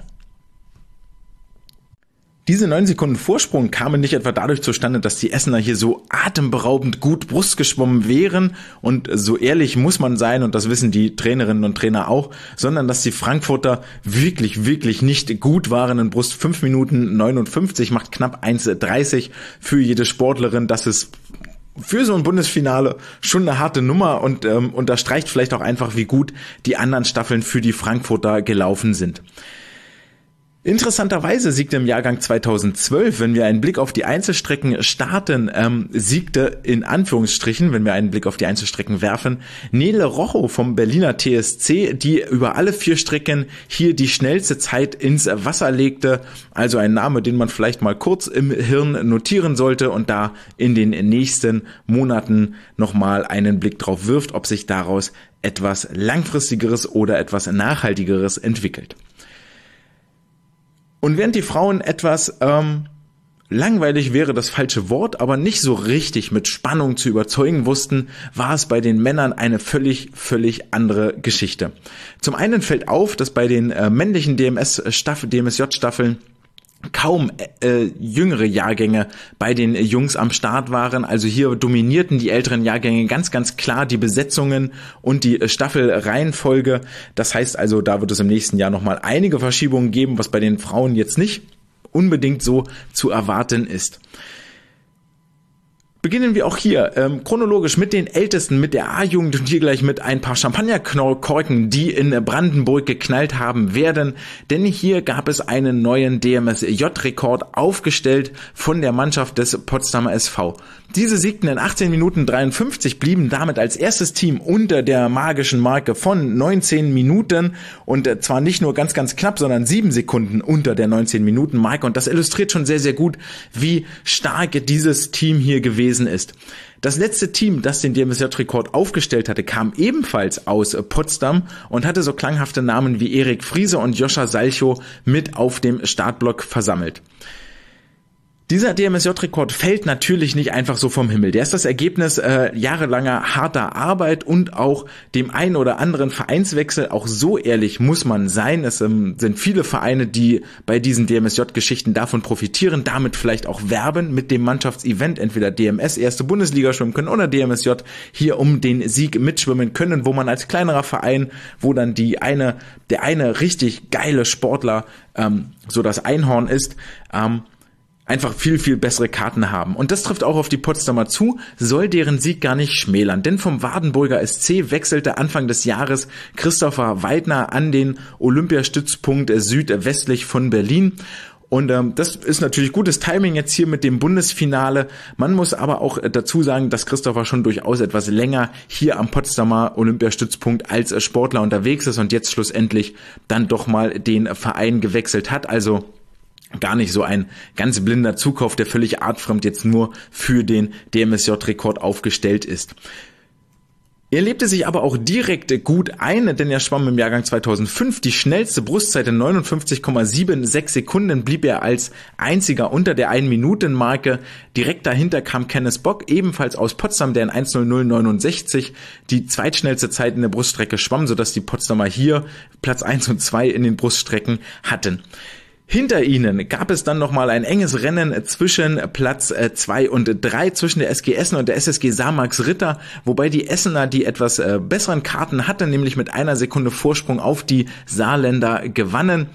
Diese 9 Sekunden Vorsprung kamen nicht etwa dadurch zustande, dass die Essener hier so atemberaubend gut Brust geschwommen wären, und so ehrlich muss man sein, und das wissen die Trainerinnen und Trainer auch, sondern dass die Frankfurter wirklich, wirklich nicht gut waren in Brust. 5 Minuten 59 macht knapp 1,30 für jede Sportlerin. Das ist für so ein Bundesfinale schon eine harte Nummer und unterstreicht vielleicht auch einfach, wie gut die anderen Staffeln für die Frankfurter gelaufen sind. Interessanterweise siegte im Jahrgang 2012, wenn wir einen Blick auf die Einzelstrecken starten, siegte in Anführungsstrichen, wenn wir einen Blick auf die Einzelstrecken werfen, Nele Rochow vom Berliner TSC, die über alle 4 Strecken hier die schnellste Zeit ins Wasser legte. Also ein Name, den man vielleicht mal kurz im Hirn notieren sollte und da in den nächsten Monaten nochmal einen Blick drauf wirft, ob sich daraus etwas Langfristigeres oder etwas Nachhaltigeres entwickelt. Und während die Frauen etwas langweilig wäre das falsche Wort, aber nicht so richtig mit Spannung zu überzeugen wussten, war es bei den Männern eine völlig andere Geschichte. Zum einen fällt auf, dass bei den männlichen DMSJ-Staffeln kaum jüngere Jahrgänge bei den Jungs am Start waren. Also hier dominierten die älteren Jahrgänge ganz klar die Besetzungen und die Staffelreihenfolge. Das heißt also, da wird es im nächsten Jahr nochmal einige Verschiebungen geben, was bei den Frauen jetzt nicht unbedingt so zu erwarten ist. Beginnen wir auch hier chronologisch mit den Ältesten, mit der A-Jugend und hier gleich mit ein paar Champagnerkorken, die in Brandenburg geknallt haben werden. Denn hier gab es einen neuen DMSJ-Rekord aufgestellt von der Mannschaft des Potsdamer SV. Diese siegten in 18 Minuten 53, blieben damit als erstes Team unter der magischen Marke von 19 Minuten und zwar nicht nur ganz knapp, sondern 7 Sekunden unter der 19-Minuten-Marke. Und das illustriert schon sehr gut, wie stark dieses Team hier gewesen ist. Das letzte Team, das den DMSJ-Rekord aufgestellt hatte, kam ebenfalls aus Potsdam und hatte so klanghafte Namen wie Erik Friese und Joscha Salchow mit auf dem Startblock versammelt. Dieser DMSJ-Rekord fällt natürlich nicht einfach so vom Himmel. Der ist das Ergebnis jahrelanger harter Arbeit und auch dem einen oder anderen Vereinswechsel. Auch so ehrlich muss man sein. Es sind viele Vereine, die bei diesen DMSJ-Geschichten davon profitieren, damit vielleicht auch werben mit dem Mannschaftsevent, entweder DMS, erste Bundesliga schwimmen können oder DMSJ hier um den Sieg mitschwimmen können, wo man als kleinerer Verein, wo dann der eine richtig geile Sportler so das Einhorn ist, einfach viel bessere Karten haben. Und das trifft auch auf die Potsdamer zu, soll deren Sieg gar nicht schmälern. Denn vom Wardenburger SC wechselte Anfang des Jahres Christopher Weidner an den Olympiastützpunkt südwestlich von Berlin. Und das ist natürlich gutes Timing jetzt hier mit dem Bundesfinale. Man muss aber auch dazu sagen, dass Christopher schon durchaus etwas länger hier am Potsdamer Olympiastützpunkt als Sportler unterwegs ist und jetzt schlussendlich dann doch mal den Verein gewechselt hat. Also gar nicht so ein ganz blinder Zukauf, der völlig artfremd jetzt nur für den DMSJ-Rekord aufgestellt ist. Er lebte sich aber auch direkt gut ein, denn er schwamm im Jahrgang 2005 die schnellste Brustzeit in 59,76 Sekunden, blieb er als einziger unter der 1-Minuten-Marke. Direkt dahinter kam Kenneth Bock, ebenfalls aus Potsdam, der in 1:00:69 die zweitschnellste Zeit in der Bruststrecke schwamm, sodass die Potsdamer hier Platz 1 und 2 in den Bruststrecken hatten. Hinter ihnen gab es dann nochmal ein enges Rennen zwischen Platz 2 und 3, zwischen der SG Essen und der SSG Samax Ritter, wobei die Essener die etwas besseren Karten hatten, nämlich mit 1 Sekunde Vorsprung auf die Saarländer gewannen.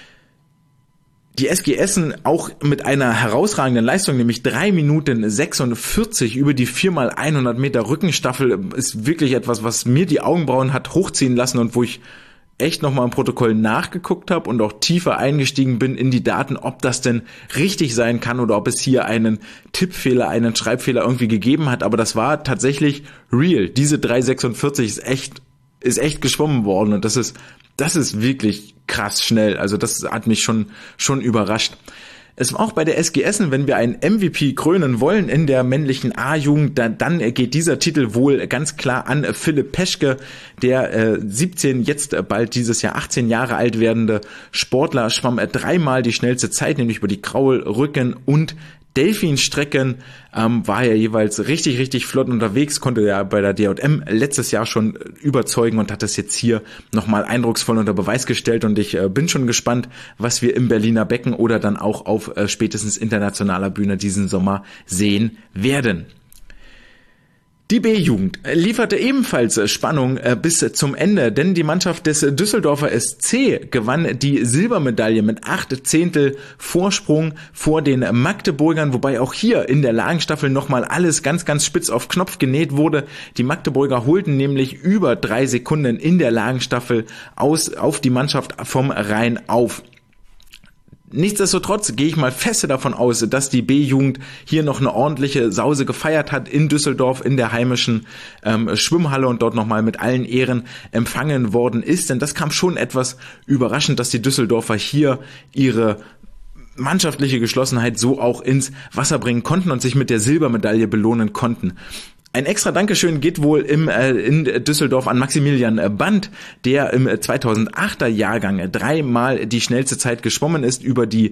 Die SG Essen auch mit einer herausragenden Leistung, nämlich 3 Minuten 46 über die 4x100 Meter Rückenstaffel, ist wirklich etwas, was mir die Augenbrauen hat hochziehen lassen und wo ich echt nochmal im Protokoll nachgeguckt habe und auch tiefer eingestiegen bin in die Daten, ob das denn richtig sein kann oder ob es hier einen Tippfehler, einen Schreibfehler irgendwie gegeben hat. Aber das war tatsächlich real. Diese 3,46 ist echt geschwommen worden und das ist wirklich krass schnell. Also das hat mich schon überrascht. Es war auch bei der SG Essen, wenn wir einen MVP krönen wollen in der männlichen A-Jugend, dann geht dieser Titel wohl ganz klar an Philipp Peschke, der 17, jetzt bald dieses Jahr 18 Jahre alt werdende Sportler, schwamm dreimal die schnellste Zeit, nämlich über die Kraul-, Rücken- und Delfinstrecken, war er jeweils richtig flott unterwegs, konnte ja bei der DJM letztes Jahr schon überzeugen und hat das jetzt hier nochmal eindrucksvoll unter Beweis gestellt und ich bin schon gespannt, was wir im Berliner Becken oder dann auch auf spätestens internationaler Bühne diesen Sommer sehen werden. Die B-Jugend lieferte ebenfalls Spannung bis zum Ende, denn die Mannschaft des Düsseldorfer SC gewann die Silbermedaille mit 8 Zehntel Vorsprung vor den Magdeburgern, wobei auch hier in der Lagenstaffel nochmal alles ganz spitz auf Knopf genäht wurde. Die Magdeburger holten nämlich über 3 Sekunden in der Lagenstaffel auf die Mannschaft vom Rhein auf. Nichtsdestotrotz gehe ich mal feste davon aus, dass die B-Jugend hier noch eine ordentliche Sause gefeiert hat in Düsseldorf in der heimischen Schwimmhalle und dort nochmal mit allen Ehren empfangen worden ist. Denn das kam schon etwas überraschend, dass die Düsseldorfer hier ihre mannschaftliche Geschlossenheit so auch ins Wasser bringen konnten und sich mit der Silbermedaille belohnen konnten. Ein extra Dankeschön geht wohl in Düsseldorf an Maximilian Band, der im 2008er Jahrgang 3-mal die schnellste Zeit geschwommen ist über die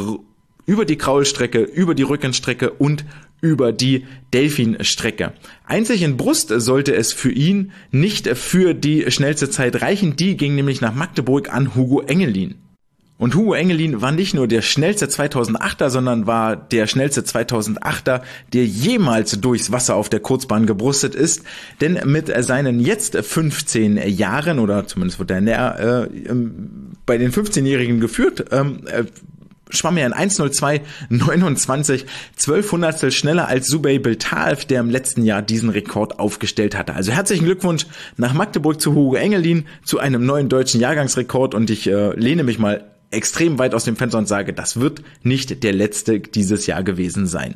Kraulstrecke, über die Rückenstrecke und über die Delfinstrecke. Einzig in Brust sollte es für ihn nicht für die schnellste Zeit reichen. Die ging nämlich nach Magdeburg an Hugo Engelin. Und Hugo Engelin war nicht nur der schnellste 2008er, sondern war der schnellste 2008er, der jemals durchs Wasser auf der Kurzbahn gebrustet ist. Denn mit seinen jetzt 15 Jahren, oder zumindest wird er bei den 15-Jährigen geführt, schwamm er in 1:02:29, 12 schneller als Subey Beltaev, der im letzten Jahr diesen Rekord aufgestellt hatte. Also herzlichen Glückwunsch nach Magdeburg zu Hugo Engelin, zu einem neuen deutschen Jahrgangsrekord und ich lehne mich mal extrem weit aus dem Fenster und sage, das wird nicht der letzte dieses Jahr gewesen sein.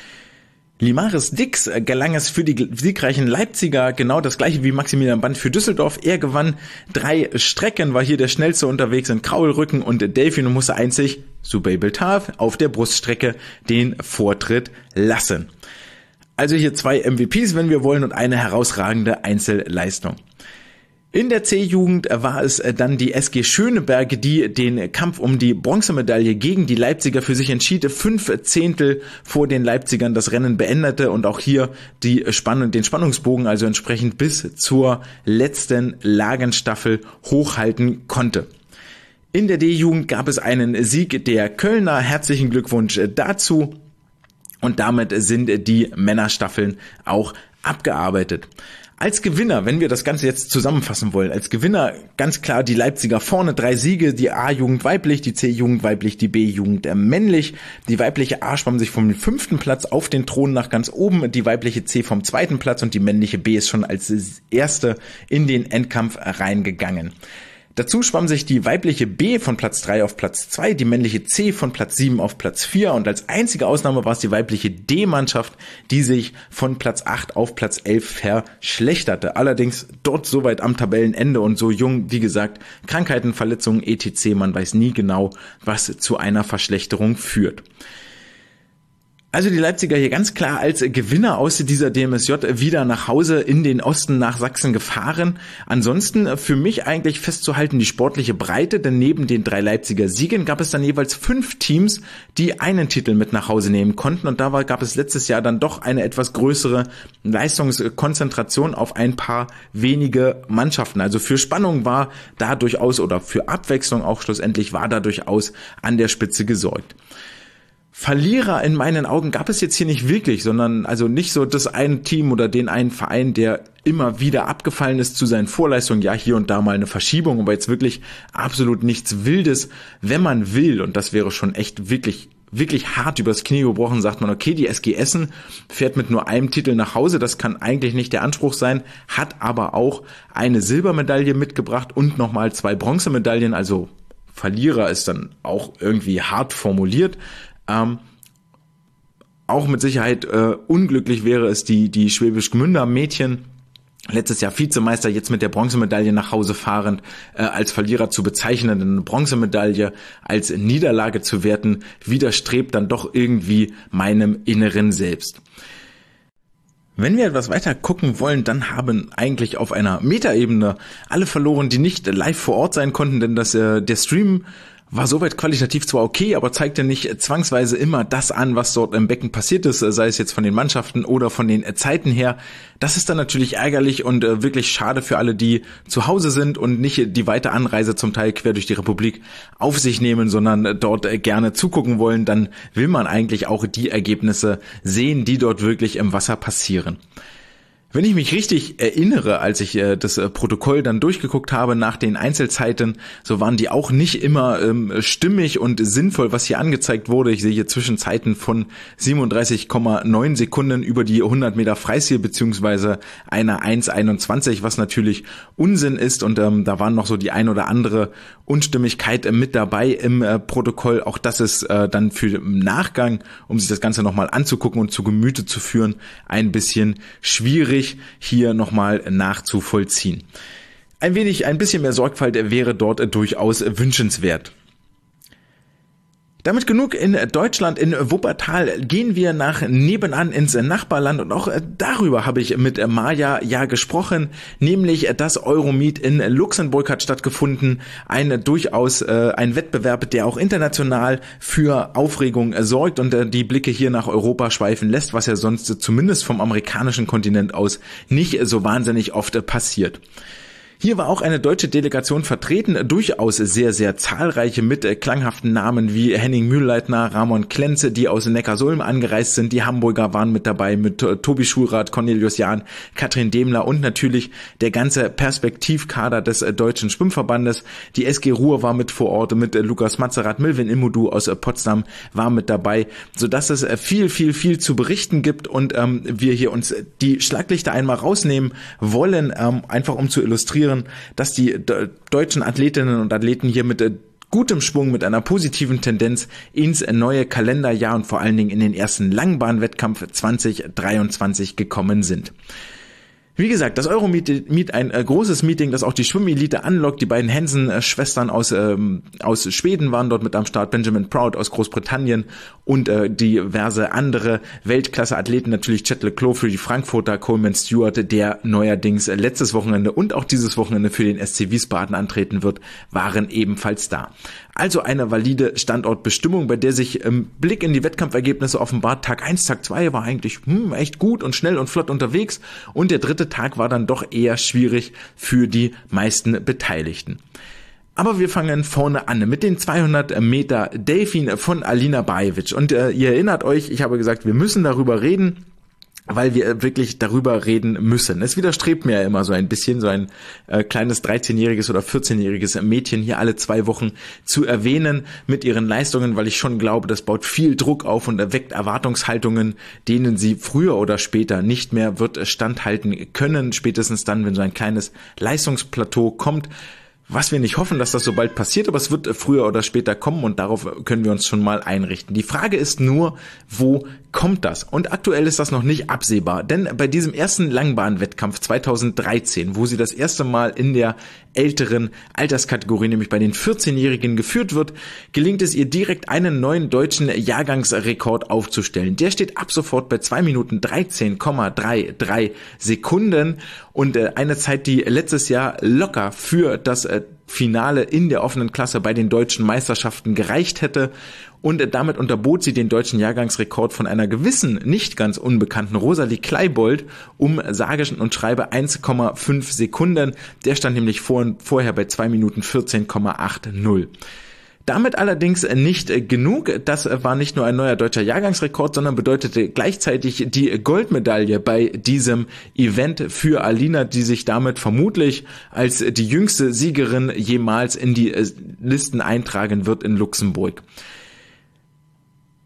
Limaris Dix gelang es für die siegreichen Leipziger genau das gleiche wie Maximilian Band für Düsseldorf. Er gewann 3 Strecken, war hier der schnellste unterwegs in Kraul, Rücken und Delfin und musste einzig Subey Beltaev auf der Bruststrecke den Vortritt lassen. Also hier 2 MVPs, wenn wir wollen, und eine herausragende Einzelleistung. In der C-Jugend war es dann die SG Schöneberg, die den Kampf um die Bronzemedaille gegen die Leipziger für sich entschied. 5 Zehntel vor den Leipzigern das Rennen beendete und auch hier den Spannungsbogen also entsprechend bis zur letzten Lagenstaffel hochhalten konnte. In der D-Jugend gab es einen Sieg der Kölner. Herzlichen Glückwunsch dazu. Und damit sind die Männerstaffeln auch abgearbeitet. Als Gewinner, wenn wir das Ganze jetzt zusammenfassen wollen, als Gewinner ganz klar die Leipziger vorne, 3 Siege, die A-Jugend weiblich, die C-Jugend weiblich, die B-Jugend männlich. Die weibliche A schwamm sich vom 5. Platz auf den Thron nach ganz oben, die weibliche C vom 2. Platz und die männliche B ist schon als erste in den Endkampf reingegangen. Dazu schwamm sich die weibliche B von Platz 3 auf Platz 2, die männliche C von Platz 7 auf Platz 4 und als einzige Ausnahme war es die weibliche D-Mannschaft, die sich von Platz 8 auf Platz 11 verschlechterte. Allerdings dort soweit am Tabellenende und so jung, wie gesagt, Krankheiten, Verletzungen, etc., man weiß nie genau, was zu einer Verschlechterung führt. Also die Leipziger hier ganz klar als Gewinner aus dieser DMSJ wieder nach Hause in den Osten nach Sachsen gefahren. Ansonsten für mich eigentlich festzuhalten die sportliche Breite, denn neben den 3 Leipziger Siegen gab es dann jeweils 5 Teams, die einen Titel mit nach Hause nehmen konnten und gab es letztes Jahr dann doch eine etwas größere Leistungskonzentration auf ein paar wenige Mannschaften. Also für Spannung war da durchaus oder für Abwechslung auch schlussendlich war da durchaus an der Spitze gesorgt. Verlierer in meinen Augen gab es jetzt hier nicht wirklich, sondern also nicht so das eine Team oder den einen Verein, der immer wieder abgefallen ist zu seinen Vorleistungen. Ja, hier und da mal eine Verschiebung, aber jetzt wirklich absolut nichts Wildes, wenn man will. Und das wäre schon echt wirklich wirklich hart übers Knie gebrochen, sagt man, okay, die SG Essen fährt mit nur einem Titel nach Hause, das kann eigentlich nicht der Anspruch sein, hat aber auch eine Silbermedaille mitgebracht und nochmal 2 Bronzemedaillen, also Verlierer ist dann auch irgendwie hart formuliert. Auch mit Sicherheit unglücklich wäre es die Schwäbisch Gmünder Mädchen, letztes Jahr Vizemeister, jetzt mit der Bronzemedaille nach Hause fahrend, als Verlierer zu bezeichnen, eine Bronzemedaille als Niederlage zu werten, widerstrebt dann doch irgendwie meinem Inneren selbst. Wenn wir etwas weiter gucken wollen, dann haben eigentlich auf einer Metaebene alle verloren, die nicht live vor Ort sein konnten, denn der Stream war soweit qualitativ zwar okay, aber zeigte nicht zwangsweise immer das an, was dort im Becken passiert ist, sei es jetzt von den Mannschaften oder von den Zeiten her. Das ist dann natürlich ärgerlich und wirklich schade für alle, die zu Hause sind und nicht die weite Anreise zum Teil quer durch die Republik auf sich nehmen, sondern dort gerne zugucken wollen. Dann will man eigentlich auch die Ergebnisse sehen, die dort wirklich im Wasser passieren. Wenn ich mich richtig erinnere, als ich das Protokoll dann durchgeguckt habe nach den Einzelzeiten, so waren die auch nicht immer stimmig und sinnvoll, was hier angezeigt wurde. Ich sehe hier Zwischenzeiten von 37,9 Sekunden über die 100 Meter Freistil beziehungsweise einer 1,21, was natürlich Unsinn ist, und da waren noch so die ein oder andere Unstimmigkeit mit dabei im Protokoll. Auch das ist dann für im Nachgang, um sich das Ganze nochmal anzugucken und zu Gemüte zu führen, ein bisschen schwierig hier nochmal nachzuvollziehen. Ein bisschen mehr Sorgfalt wäre dort durchaus wünschenswert. Damit genug in Deutschland. In Wuppertal gehen wir nach nebenan ins Nachbarland, und auch darüber habe ich mit Maja ja gesprochen, nämlich das Euromeet in Luxemburg hat stattgefunden, ein Wettbewerb, der auch international für Aufregung sorgt und die Blicke hier nach Europa schweifen lässt, was ja sonst zumindest vom amerikanischen Kontinent aus nicht so wahnsinnig oft passiert. Hier war auch eine deutsche Delegation vertreten, durchaus sehr, sehr zahlreiche mit klanghaften Namen wie Henning Mühlleitner, Ramon Klenze, die aus Neckarsulm angereist sind. Die Hamburger waren mit dabei mit Tobi Schulrath, Cornelius Jahn, Katrin Demler und natürlich der ganze Perspektivkader des Deutschen Schwimmverbandes. Die SG Ruhr war mit vor Ort mit Lukas Mazerat, Milvin Immodu aus Potsdam war mit dabei, sodass es viel zu berichten gibt, und wir hier uns die Schlaglichter einmal rausnehmen wollen, einfach um zu illustrieren, dass die deutschen Athletinnen und Athleten hier mit gutem Schwung, mit einer positiven Tendenz ins neue Kalenderjahr und vor allen Dingen in den ersten Langbahnwettkampf 2023 gekommen sind. Wie gesagt, das Euromeet ein großes Meeting, das auch die Schwimmelite anlockt. Die beiden Hansen-Schwestern aus Schweden waren dort mit am Start, Benjamin Proud aus Großbritannien und diverse andere Weltklasse-Athleten, natürlich Chet Leclos für die Frankfurter, Coleman Stewart, der neuerdings letztes Wochenende und auch dieses Wochenende für den SC Wiesbaden antreten wird, waren ebenfalls da. Also eine valide Standortbestimmung, bei der sich im Blick in die Wettkampfergebnisse offenbart, Tag 1, Tag 2 war eigentlich echt gut und schnell und flott unterwegs, und der dritte Tag war dann doch eher schwierig für die meisten Beteiligten. Aber wir fangen vorne an mit den 200 Meter Delfin von Alina Bajevic. Und ihr erinnert euch, ich habe gesagt, wir müssen darüber reden, weil wir wirklich darüber reden müssen. Es widerstrebt mir ja immer so ein bisschen, so ein kleines 13-jähriges oder 14-jähriges Mädchen hier alle 2 Wochen zu erwähnen mit ihren Leistungen, weil ich schon glaube, das baut viel Druck auf und erweckt Erwartungshaltungen, denen sie früher oder später nicht mehr wird standhalten können, spätestens dann, wenn so ein kleines Leistungsplateau kommt. Was wir nicht hoffen, dass das so bald passiert, aber es wird früher oder später kommen, und darauf können wir uns schon mal einrichten. Die Frage ist nur, wo kommt das? Und aktuell ist das noch nicht absehbar, denn bei diesem ersten Langbahnwettkampf 2013, wo sie das erste Mal in der älteren Alterskategorie, nämlich bei den 14-Jährigen geführt wird, gelingt es ihr direkt einen neuen deutschen Jahrgangsrekord aufzustellen. Der steht ab sofort bei 2 Minuten 13,33 Sekunden und eine Zeit, die letztes Jahr locker für das Finale in der offenen Klasse bei den deutschen Meisterschaften gereicht hätte. Und damit unterbot sie den deutschen Jahrgangsrekord von einer gewissen, nicht ganz unbekannten Rosalie Kleibold um sage und schreibe 1,5 Sekunden. Der stand nämlich vorher bei 2 Minuten 14,80. Damit allerdings nicht genug. Das war nicht nur ein neuer deutscher Jahrgangsrekord, sondern bedeutete gleichzeitig die Goldmedaille bei diesem Event für Alina, die sich damit vermutlich als die jüngste Siegerin jemals in die Listen eintragen wird in Luxemburg.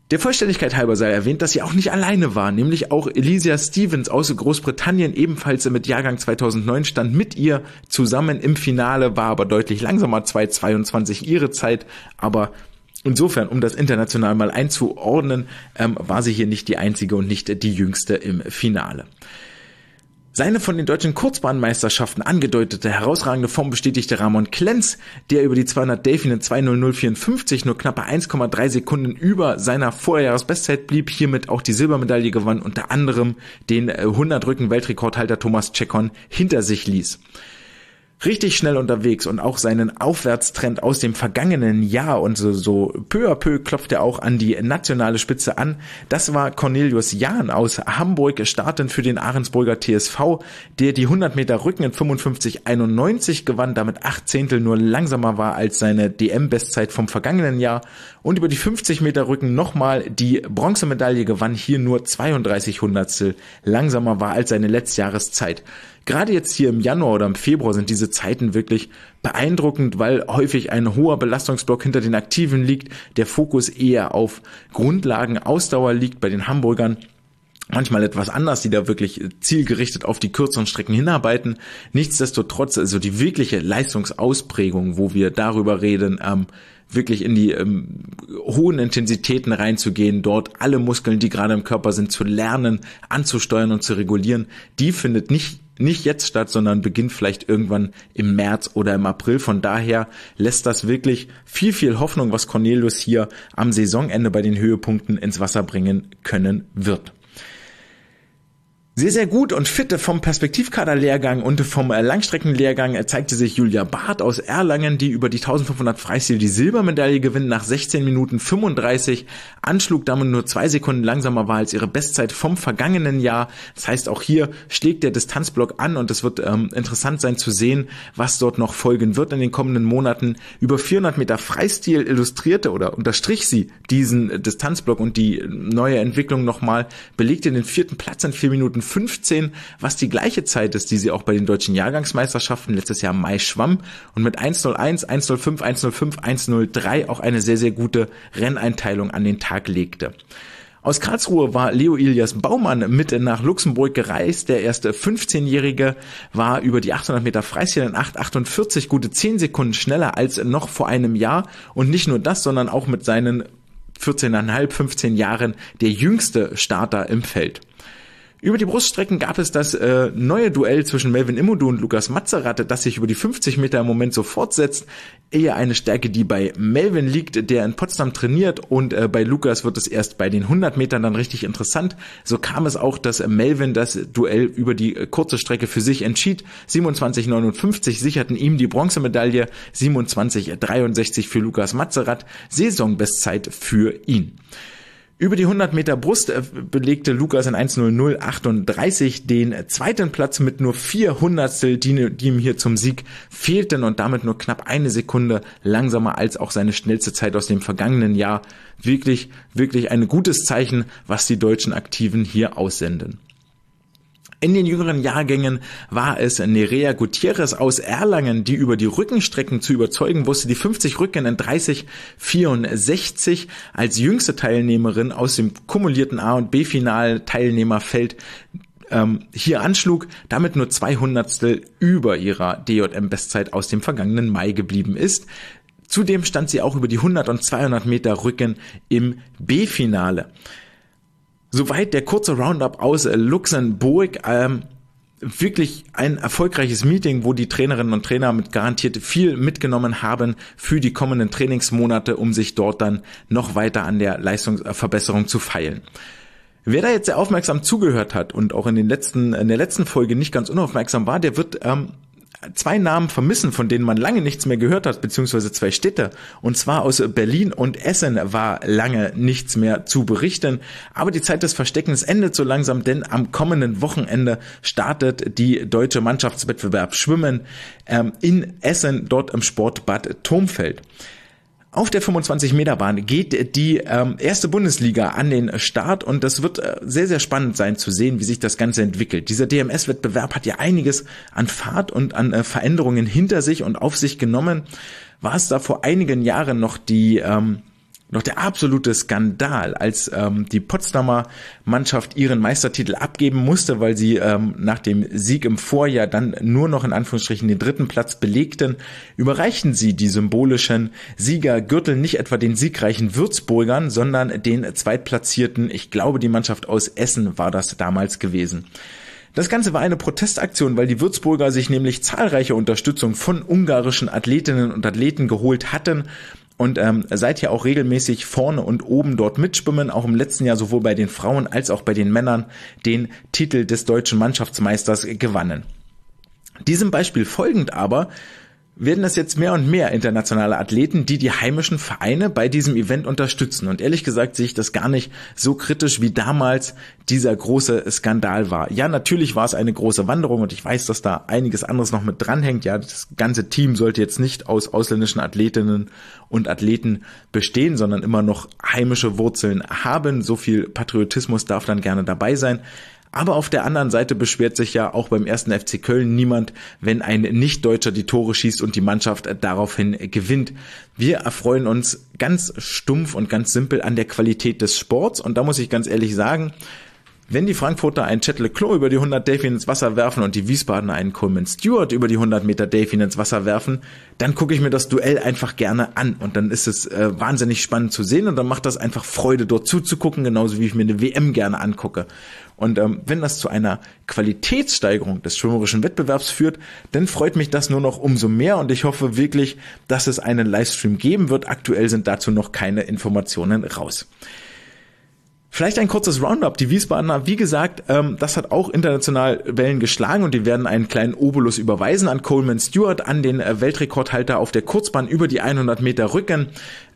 Der Vollständigkeit halber sei erwähnt, dass sie auch nicht alleine war, nämlich auch Elysia Stevens aus Großbritannien, ebenfalls mit Jahrgang 2009, stand mit ihr zusammen im Finale, war aber deutlich langsamer, 2:22 ihre Zeit, aber insofern, um das international mal einzuordnen, war sie hier nicht die einzige und nicht die jüngste im Finale. Seine von den deutschen Kurzbahnmeisterschaften angedeutete herausragende Form bestätigte Ramon Klenz, der über die 200 Delfinen 2:00,54 nur knappe 1,3 Sekunden über seiner Vorjahresbestzeit blieb, hiermit auch die Silbermedaille gewann, unter anderem den 100-Rücken-Weltrekordhalter Thomas Chekon hinter sich ließ. Richtig schnell unterwegs und auch seinen Aufwärtstrend aus dem vergangenen Jahr und so peu à peu klopft er auch an die nationale Spitze an. Das war Cornelius Jahn aus Hamburg, startend für den Ahrensburger TSV, der die 100 Meter Rücken in 55:91 gewann, damit 8 Zehntel nur langsamer war als seine DM-Bestzeit vom vergangenen Jahr und über die 50 Meter Rücken nochmal die Bronzemedaille gewann, hier nur 32 Hundertstel langsamer war als seine Letztjahreszeit. Gerade jetzt hier im Januar oder im Februar sind diese Zeiten wirklich beeindruckend, weil häufig ein hoher Belastungsblock hinter den Aktiven liegt, der Fokus eher auf Grundlagen, Ausdauer liegt bei den Hamburgern. Manchmal etwas anders, die da wirklich zielgerichtet auf die kürzeren Strecken hinarbeiten. Nichtsdestotrotz, also die wirkliche Leistungsausprägung, wo wir darüber reden, wirklich in die hohen Intensitäten reinzugehen, dort alle Muskeln, die gerade im Körper sind, zu lernen, anzusteuern und zu regulieren, die findet nicht jetzt statt, sondern beginnt vielleicht irgendwann im März oder im April. Von daher lässt das wirklich viel Hoffnung, was Cornelius hier am Saisonende bei den Höhepunkten ins Wasser bringen können wird. Sehr, sehr gut und fit vom Perspektivkader-Lehrgang und vom Langstreckenlehrgang zeigte sich Julia Barth aus Erlangen, die über die 1500 Freistil die Silbermedaille gewinnt, nach 16:35 anschlug, damit nur 2 Sekunden langsamer war als ihre Bestzeit vom vergangenen Jahr. Das heißt, auch hier schlägt der Distanzblock an und es wird interessant sein zu sehen, was dort noch folgen wird in den kommenden Monaten. Über 400 Meter Freistil illustrierte oder unterstrich sie diesen Distanzblock und die neue Entwicklung nochmal, belegte den 4. Platz in 4:15, was die gleiche Zeit ist, die sie auch bei den deutschen Jahrgangsmeisterschaften letztes Jahr im Mai schwamm und mit 1:01, 1:05, 1:05, 1:03 auch eine sehr, sehr gute Renneinteilung an den Tag legte. Aus Karlsruhe war Leo Ilias Baumann mit nach Luxemburg gereist. Der erste 15-Jährige war über die 800 Meter Freistil in 8:48, gute 10 Sekunden schneller als noch vor einem Jahr. Und nicht nur das, sondern auch mit seinen 14,5, 15 Jahren der jüngste Starter im Feld. Über die Bruststrecken gab es das neue Duell zwischen Melvin Immodu und Lukas Matzerath, das sich über die 50 Meter im Moment so fortsetzt. Eher eine Stärke, die bei Melvin liegt, der in Potsdam trainiert, und bei Lukas wird es erst bei den 100 Metern dann richtig interessant. So kam es auch, dass Melvin das Duell über die kurze Strecke für sich entschied. 27:59 sicherten ihm die Bronzemedaille, 27:63 für Lukas Matzerath, Saisonbestzeit für ihn. Über die 100 Meter Brust belegte Lukas in 1:00,38 den zweiten Platz mit nur 4 Hundertstel, die ihm hier zum Sieg fehlten und damit nur knapp 1 Sekunde langsamer als auch seine schnellste Zeit aus dem vergangenen Jahr. Wirklich ein gutes Zeichen, was die deutschen Aktiven hier aussenden. In den jüngeren Jahrgängen war es Nerea Gutierrez aus Erlangen, die über die Rückenstrecken zu überzeugen wusste. Die 50 Rücken in 30:64 als jüngste Teilnehmerin aus dem kumulierten A- und B-Final-Teilnehmerfeld hier anschlug, damit nur 2 Hundertstel über ihrer DJM-Bestzeit aus dem vergangenen Mai geblieben ist. Zudem stand sie auch über die 100 und 200 Meter Rücken im B-Finale. Soweit der kurze Roundup aus Luxemburg. Wirklich ein erfolgreiches Meeting, wo die Trainerinnen und Trainer mit garantiert viel mitgenommen haben für die kommenden Trainingsmonate, um sich dort dann noch weiter an der Leistungsverbesserung zu feilen. Wer da jetzt sehr aufmerksam zugehört hat und auch in der letzten Folge nicht ganz unaufmerksam war, der wird 2 Namen vermissen, von denen man lange nichts mehr gehört hat, beziehungsweise 2 Städte. Und zwar aus Berlin und Essen war lange nichts mehr zu berichten. Aber die Zeit des Versteckens endet so langsam, denn am kommenden Wochenende startet die deutsche Mannschaftswettbewerb Schwimmen in Essen, dort im Sportbad Thomfeld. Auf der 25-Meter-Bahn geht die erste Bundesliga an den Start und das wird sehr, sehr spannend sein zu sehen, wie sich das Ganze entwickelt. Dieser DMS-Wettbewerb hat ja einiges an Fahrt und an Veränderungen hinter sich und auf sich genommen. War es da vor einigen Jahren noch die Doch der absolute Skandal, als die Potsdamer Mannschaft ihren Meistertitel abgeben musste, weil sie nach dem Sieg im Vorjahr dann nur noch in Anführungsstrichen den 3. Platz belegten, überreichten sie die symbolischen Siegergürtel nicht etwa den siegreichen Würzburgern, sondern den zweitplatzierten, ich glaube die Mannschaft aus Essen war das damals gewesen. Das Ganze war eine Protestaktion, weil die Würzburger sich nämlich zahlreiche Unterstützung von ungarischen Athletinnen und Athleten geholt hatten und seither auch regelmäßig vorne und oben dort mitschwimmen, auch im letzten Jahr sowohl bei den Frauen als auch bei den Männern den Titel des deutschen Mannschaftsmeisters gewannen. Diesem Beispiel folgend aber werden es jetzt mehr und mehr internationale Athleten, die heimischen Vereine bei diesem Event unterstützen. Und ehrlich gesagt sehe ich das gar nicht so kritisch, wie damals dieser große Skandal war. Ja, natürlich war es eine große Wanderung und ich weiß, dass da einiges anderes noch mit dranhängt. Ja, das ganze Team sollte jetzt nicht aus ausländischen Athletinnen und Athleten bestehen, sondern immer noch heimische Wurzeln haben. So viel Patriotismus darf dann gerne dabei sein. Aber auf der anderen Seite beschwert sich ja auch beim 1. FC Köln niemand, wenn ein Nicht-Deutscher die Tore schießt und die Mannschaft daraufhin gewinnt. Wir erfreuen uns ganz stumpf und ganz simpel an der Qualität des Sports. Und da muss ich ganz ehrlich sagen, wenn die Frankfurter einen Chet Leclos über die 100 Delfin ins Wasser werfen und die Wiesbadener einen Coleman Stewart über die 100 Meter Delfin ins Wasser werfen, dann gucke ich mir das Duell einfach gerne an und dann ist es wahnsinnig spannend zu sehen und dann macht das einfach Freude, dort zuzugucken, genauso wie ich mir eine WM gerne angucke. Und wenn das zu einer Qualitätssteigerung des schwimmerischen Wettbewerbs führt, dann freut mich das nur noch umso mehr und ich hoffe wirklich, dass es einen Livestream geben wird. Aktuell sind dazu noch keine Informationen raus. Vielleicht ein kurzes Roundup. Die Wiesbadener, wie gesagt, das hat auch international Wellen geschlagen und die werden einen kleinen Obolus überweisen an Coleman Stewart, an den Weltrekordhalter auf der Kurzbahn über die 100 Meter Rücken.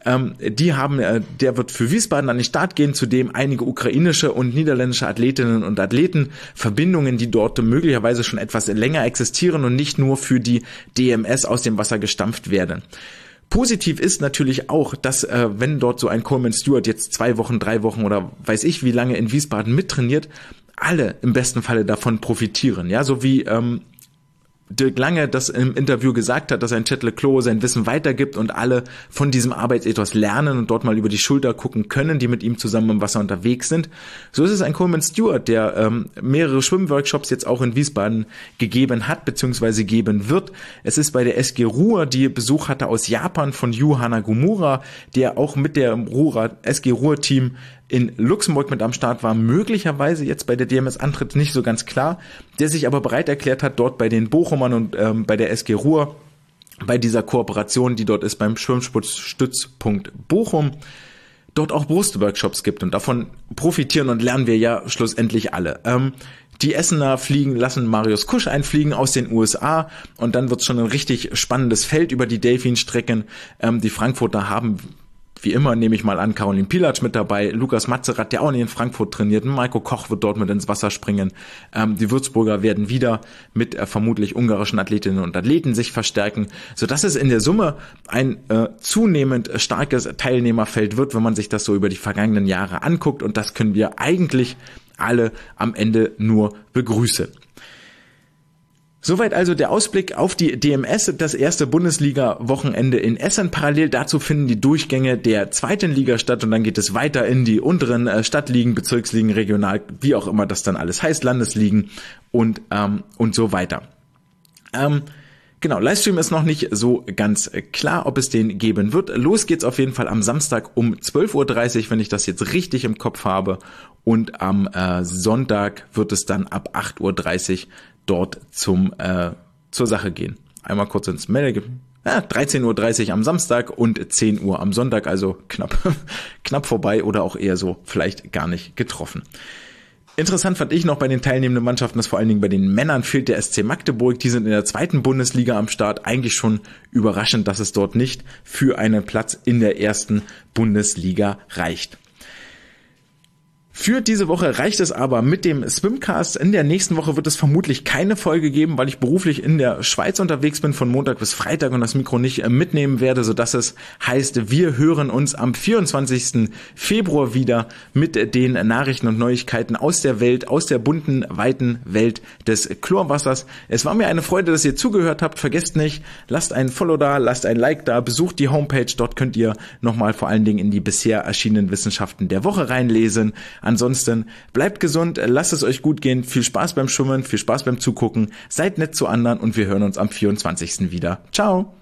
Der wird für Wiesbaden an den Start gehen, zudem einige ukrainische und niederländische Athletinnen und Athleten, Verbindungen, die dort möglicherweise schon etwas länger existieren und nicht nur für die DMS aus dem Wasser gestampft werden. Positiv ist natürlich auch, dass wenn dort so ein Coleman Stewart jetzt 2 Wochen, 3 Wochen oder weiß ich wie lange in Wiesbaden mittrainiert, alle im besten Falle davon profitieren. Ja, so wie Dirk Lange das im Interview gesagt hat, dass ein Chet Leclos sein Wissen weitergibt und alle von diesem Arbeitsethos lernen und dort mal über die Schulter gucken können, die mit ihm zusammen im Wasser unterwegs sind. So ist es ein Coleman Stewart, der mehrere Schwimmworkshops jetzt auch in Wiesbaden gegeben hat bzw. geben wird. Es ist bei der SG Ruhr, die Besuch hatte aus Japan von Yu Hanagomura, der auch mit der SG Ruhr-Team in Luxemburg mit am Start war, möglicherweise jetzt bei der DMS antritt, nicht so ganz klar, der sich aber bereit erklärt hat, dort bei den Bochumern und bei der SG Ruhr, bei dieser Kooperation, die dort ist beim Schwimmsportstützpunkt Bochum, dort auch Brustworkshops gibt und davon profitieren und lernen wir ja schlussendlich alle. Die Essener lassen Marius Kusch einfliegen aus den USA und dann wird es schon ein richtig spannendes Feld über die Delfin-Strecken. Die Frankfurter haben wie immer nehme ich mal an, Caroline Pilatsch mit dabei, Lukas Matzerath, der auch nicht in Frankfurt trainiert, Maiko Koch wird dort mit ins Wasser springen. Die Würzburger werden wieder mit vermutlich ungarischen Athletinnen und Athleten sich verstärken, sodass es in der Summe ein zunehmend starkes Teilnehmerfeld wird, wenn man sich das so über die vergangenen Jahre anguckt und das können wir eigentlich alle am Ende nur begrüßen. Soweit also der Ausblick auf die DMS, das erste Bundesliga-Wochenende in Essen. Parallel dazu finden die Durchgänge der 2. Liga statt und dann geht es weiter in die unteren Stadtligen, Bezirksligen, Regional, wie auch immer das dann alles heißt, Landesligen und so weiter. Genau, Livestream ist noch nicht so ganz klar, ob es den geben wird. Los geht's auf jeden Fall am Samstag um 12.30 Uhr, wenn ich das jetzt richtig im Kopf habe. Und am Sonntag wird es dann ab 8.30 Uhr dort zur Sache gehen. Einmal kurz ins Mail. 13.30 Uhr am Samstag und 10 Uhr am Sonntag, also knapp vorbei oder auch eher so vielleicht gar nicht getroffen. Interessant fand ich noch bei den teilnehmenden Mannschaften, dass vor allen Dingen bei den Männern fehlt der SC Magdeburg. Die sind in der 2. Bundesliga am Start. Eigentlich schon überraschend, dass es dort nicht für einen Platz in der 1. Bundesliga reicht. Für diese Woche reicht es aber mit dem Swimcast. In der nächsten Woche wird es vermutlich keine Folge geben, weil ich beruflich in der Schweiz unterwegs bin von Montag bis Freitag und das Mikro nicht mitnehmen werde, sodass es heißt, wir hören uns am 24. Februar wieder mit den Nachrichten und Neuigkeiten aus der Welt, aus der bunten, weiten Welt des Chlorwassers. Es war mir eine Freude, dass ihr zugehört habt. Vergesst nicht, lasst einen Follow da, lasst ein Like da, besucht die Homepage. Dort könnt ihr nochmal vor allen Dingen in die bisher erschienenen Wissenschaften der Woche reinlesen. Ansonsten bleibt gesund, lasst es euch gut gehen, viel Spaß beim Schwimmen, viel Spaß beim Zugucken, seid nett zu anderen und wir hören uns am 24. wieder. Ciao!